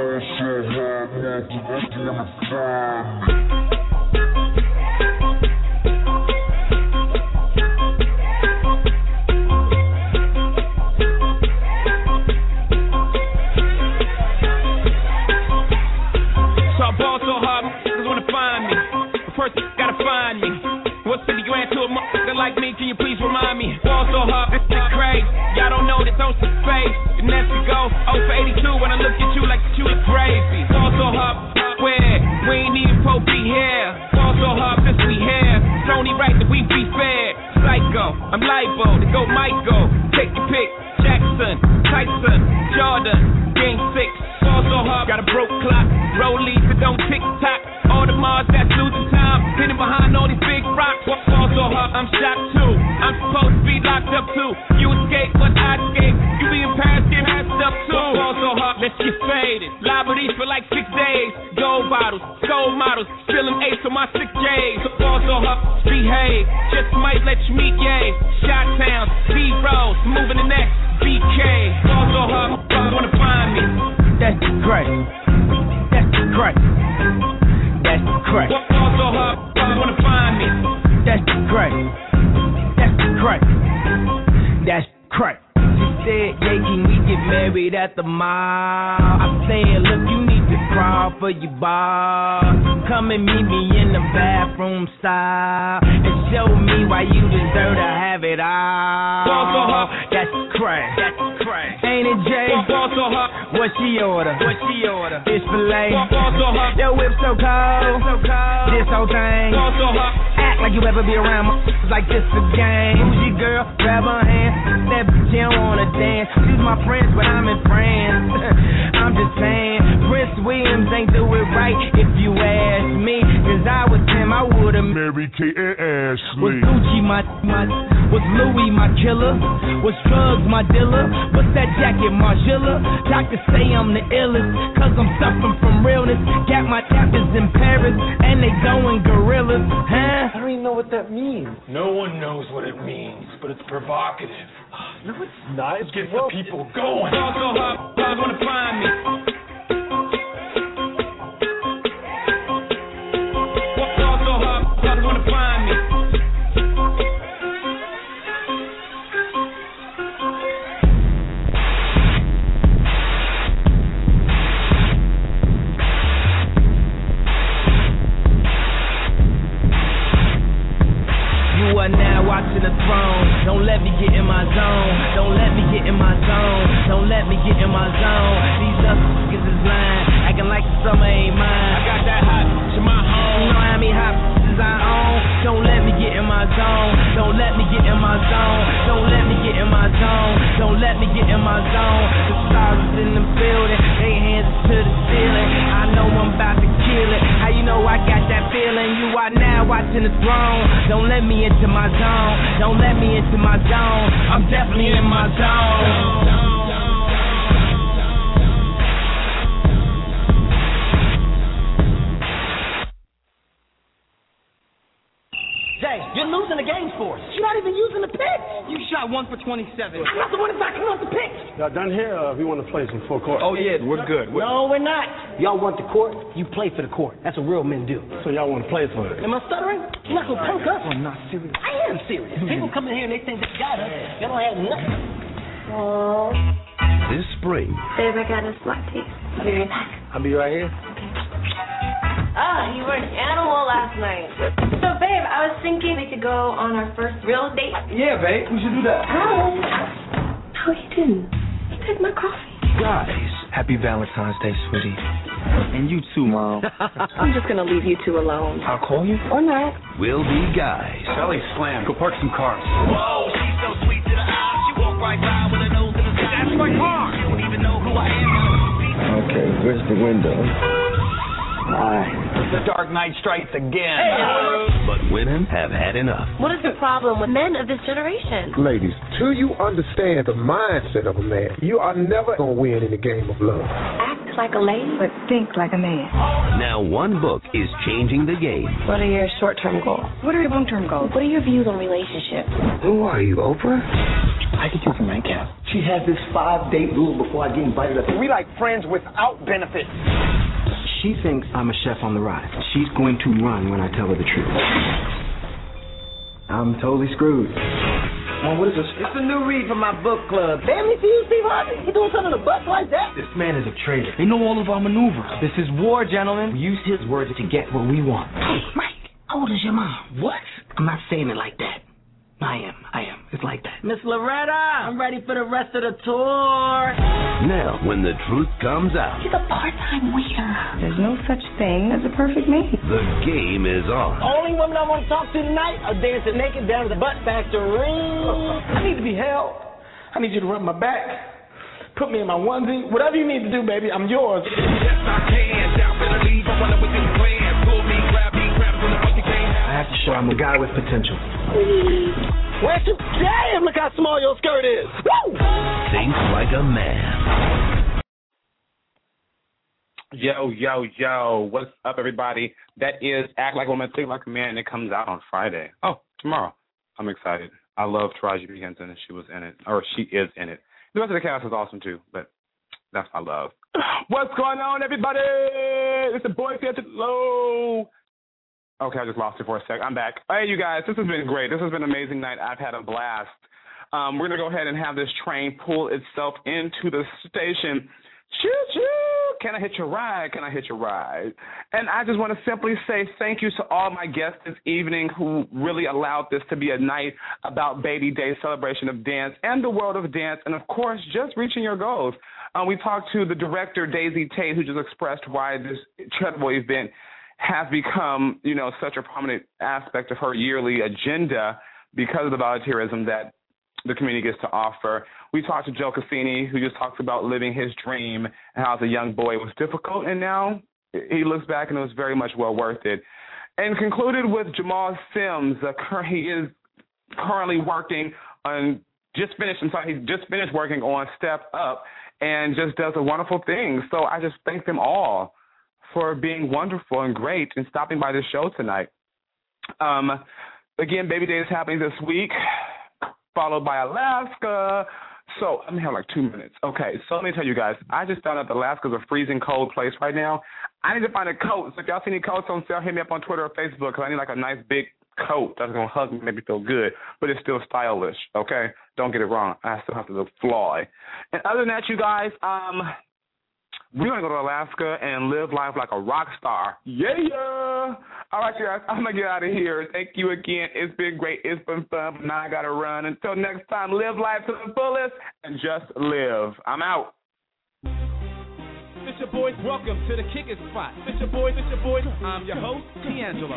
So I ball so hard, niggas wanna find me. First, gotta find me. What city you ran to a motherfucker like me? Can you please remind me? Ball so hard, this is crazy. Y'all don't know this on some face. And that's to go oh for eighty-two when I look at you like you is crazy. Ball so hard, where? We ain't even supposed to be here. Ball so hard, since we here. It's only right that we be fair. Psycho, I'm liable to go Michael. Take your pick. Jackson, Tyson, Jordan, game six. Ball so hard, got a broke clock. Rollies that don't tick tock. All the Mars that's losing time. Hitting behind all these big rocks. Ball so hard, I'm shocked too. I'm supposed to be locked up too. You escape, but I escape. You be in Paris, get passed up too. Ball so hard, let's get faded. Liberties for like six days. Gold bottles, gold models. Still them ace on my six J's. Ball so hard, behave. Just might let you meet, yay. Shot Town, B-Rolls, moving the next B K. Ball so hard, wanna find me. That's great. That's great. That's great. Ball so hard, wanna find me. That's great. That's great. That's great. She said, yeah, can we get married at the mall? I said, look, you need to crawl all for you, boss. Come and meet me in the bathroom style and show me why you deserve to have it all. Ball for her. That's crack. That's crack. Ain't it, Jay? Ball for her. What she order? What she order? Fish fillet. Ball for her. Your whip so cold. So cold. This whole thing. Ball for her. Act like you ever be around my like this a game. Who's your girl? Grab her hand. That bitch, she don't wanna dance. She's my friend, but I'm in France. I'm just saying, Prince Williams ain't do it right if you ask me. Cause I was him, I would've Mary Kate and Ashley. Was Gucci my, my, was Louis my killer? Was drugs my dealer? What's that jacket, Margiela? Doctors say I'm the illest, cause I'm suffering from realness. Got my chapters in Paris, and they going gorillas, huh? I don't even know what that means. No one knows what it means, but it's provocative. No, it's not. It gets the people going. Ball so hot, guys wanna find me. Ball so hot, guys wanna find me. You are now watching the throne. Don't let me get in my zone. Don't let me get in my zone. Don't let me get in my zone. These other niggas is lying, acting like the summer ain't mine. I got that hot to my home. You know how many hot bitches I own. Don't let me get in my zone. Don't let me get in my zone. Don't let me get in my zone. Don't let me get in my zone. The stars is in the building. They hands to the ceiling. I know I'm about to kill it. How you know I got that feeling? You are now watching the throne. Don't let me into my zone. Don't let me into my zone. I'm definitely in my zone. Jay, you're losing the game for us. You're not even using the pitch. You shot one for twenty-seven. I'm not the one that's not coming off the pitch. Y'all done here? Uh, we want to play some full court. Oh, yeah, we're good. We're... No, we're not. Y'all want the court, you play for the court. That's what real men do. So y'all want to play for it? Am I stuttering? You're not going to punk us. I'm not serious. I am serious. People come in here and they think they got us. They don't have nothing. Oh. This spring. Babe, I got us lattes. I'll be right back. I'll be right here. Ah, you were an animal last night. So, babe, I was thinking we could go on our first real date. Yeah, babe, we should do that. Oh. No, he didn't. He took my coffee. Guys, happy Valentine's Day, sweetie. And you too, Mom. I'm just going to leave you two alone. I'll call you. Or not. We'll be guys. Sally slammed. Go park some cars. Whoa, she's so sweet to the eye. She walked right by with her nose in the sky. That's my car. You don't even know who I am. Okay, where's the window? Hi. The Dark Knight strikes again. But women have had enough. What is the problem with men of this generation? Ladies, till you understand the mindset of a man, you are never going to win in the game of love. Act like a lady, but think like a man. Now one book is changing the game. What are your short-term goals? What are your long-term goals? What are your views on relationships? Who are you, Oprah? I could use a nightcap. She has this five-date rule before I get invited up. We like friends without benefits. She thinks I'm a chef on the rise. She's going to run when I tell her the truth. I'm totally screwed. Well, what is this? It's a new read from my book club. Damn it, you, Steve Harvey. You doing something to butts like that? This man is a traitor. They know all of our maneuvers. This is war, gentlemen. We use his words to get what we want. Hey, Mike, how old is your mom? What? I'm not saying it like that. I am. I am. It's like that. Miss Loretta, I'm ready for the rest of the tour. Now, when the truth comes out, She's a part-time waiter. There's no such thing as a perfect mate. the game is on. Only women I want to talk to tonight are dancing naked down to the butt factory. I need to be held. I need you to rub my back. Put me in my onesie. Whatever you need to do, baby, I'm yours. Yes, I can. Down for the lead. I wonder what this plan. Pull me, grab me, grab from the fucking game. I have to show I'm a guy with potential. Where's your damn? Look how small your skirt is. Woo! Think like a man. Yo, yo, yo. What's up, everybody? That is Act Like a Woman, Think Like a Man, and it comes out on Friday. Oh, tomorrow. I'm excited. I love Taraji P. Henson, and she was in it. Or she is in it. The rest of the cast is awesome, too, but that's my love. What's going on, everybody? It's the boy here to low. Okay, I just lost it for a sec. I'm back. Hey, you guys, this has been great. This has been an amazing night. I've had a blast. Um, we're going to go ahead and have this train pull itself into the station. Choo-choo. Can I hit your ride? Can I hit your ride? And I just want to simply say thank you to all my guests this evening who really allowed this to be a night about Baby Day, celebration of dance and the world of dance, and, of course, just reaching your goals. Um, we talked to the director, Daisy Tate, who just expressed why this incredible event has become, you know, such a prominent aspect of her yearly agenda because of the volunteerism that the community gets to offer. We talked to Joe Cassini, who just talks about living his dream and how as a young boy it was difficult, and now he looks back and it was very much well worth it. And concluded with Jamal Sims. Uh, he is currently working on, just finished, I'm sorry, he's just finished working on Step Up and just does a wonderful thing. So I just thank them all for being wonderful and great and stopping by this show tonight. Um, again, Baby Day is happening this week, followed by Alaska. So I'm have like two minutes. Okay, so let me tell you guys, I just found out that Alaska's a freezing cold place right now. I need to find a coat. So if y'all see any coats on sale, hit me up on Twitter or Facebook because I need like a nice big coat that's going to hug me and make me feel good, but it's still stylish, okay? Don't get it wrong. I still have to look fly. And other than that, you guys, um, we're going to go to Alaska and live life like a rock star. Yeah, yeah. All right, guys, I'm going to get out of here. Thank you again. It's been great. It's been fun, but now I got to run. Until next time, live life to the fullest and just live. I'm out. It's your boys, welcome to the Kick It Spot. It's your boys, it's your boys, I'm your host, D'Angelo.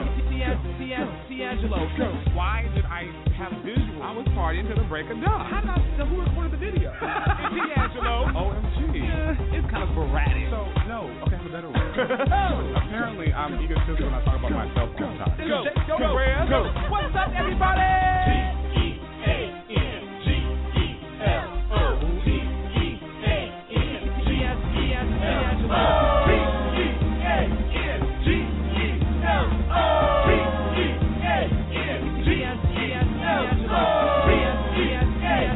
D'Angelo. Why did I have a visual? I was partying to the break of dawn. How did I know who recorded the video? D'Angelo. O M G. Yeah, it's kind of sporadic. So, no, okay, I have a better one. Apparently, I'm egotistical when I talk about myself all the time. Go, go, go, go. What's up, everybody? G E A N G E L O T E A N G S E S D'Angelo. P E A N G E L O P E A N G S E S D'Angelo. P E A N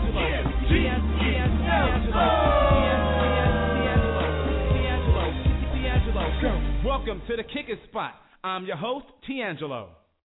G S E S D'Angelo. D'Angelo. D'Angelo. D'Angelo. Welcome to the Kick It Spot. I'm your host, D'Angelo.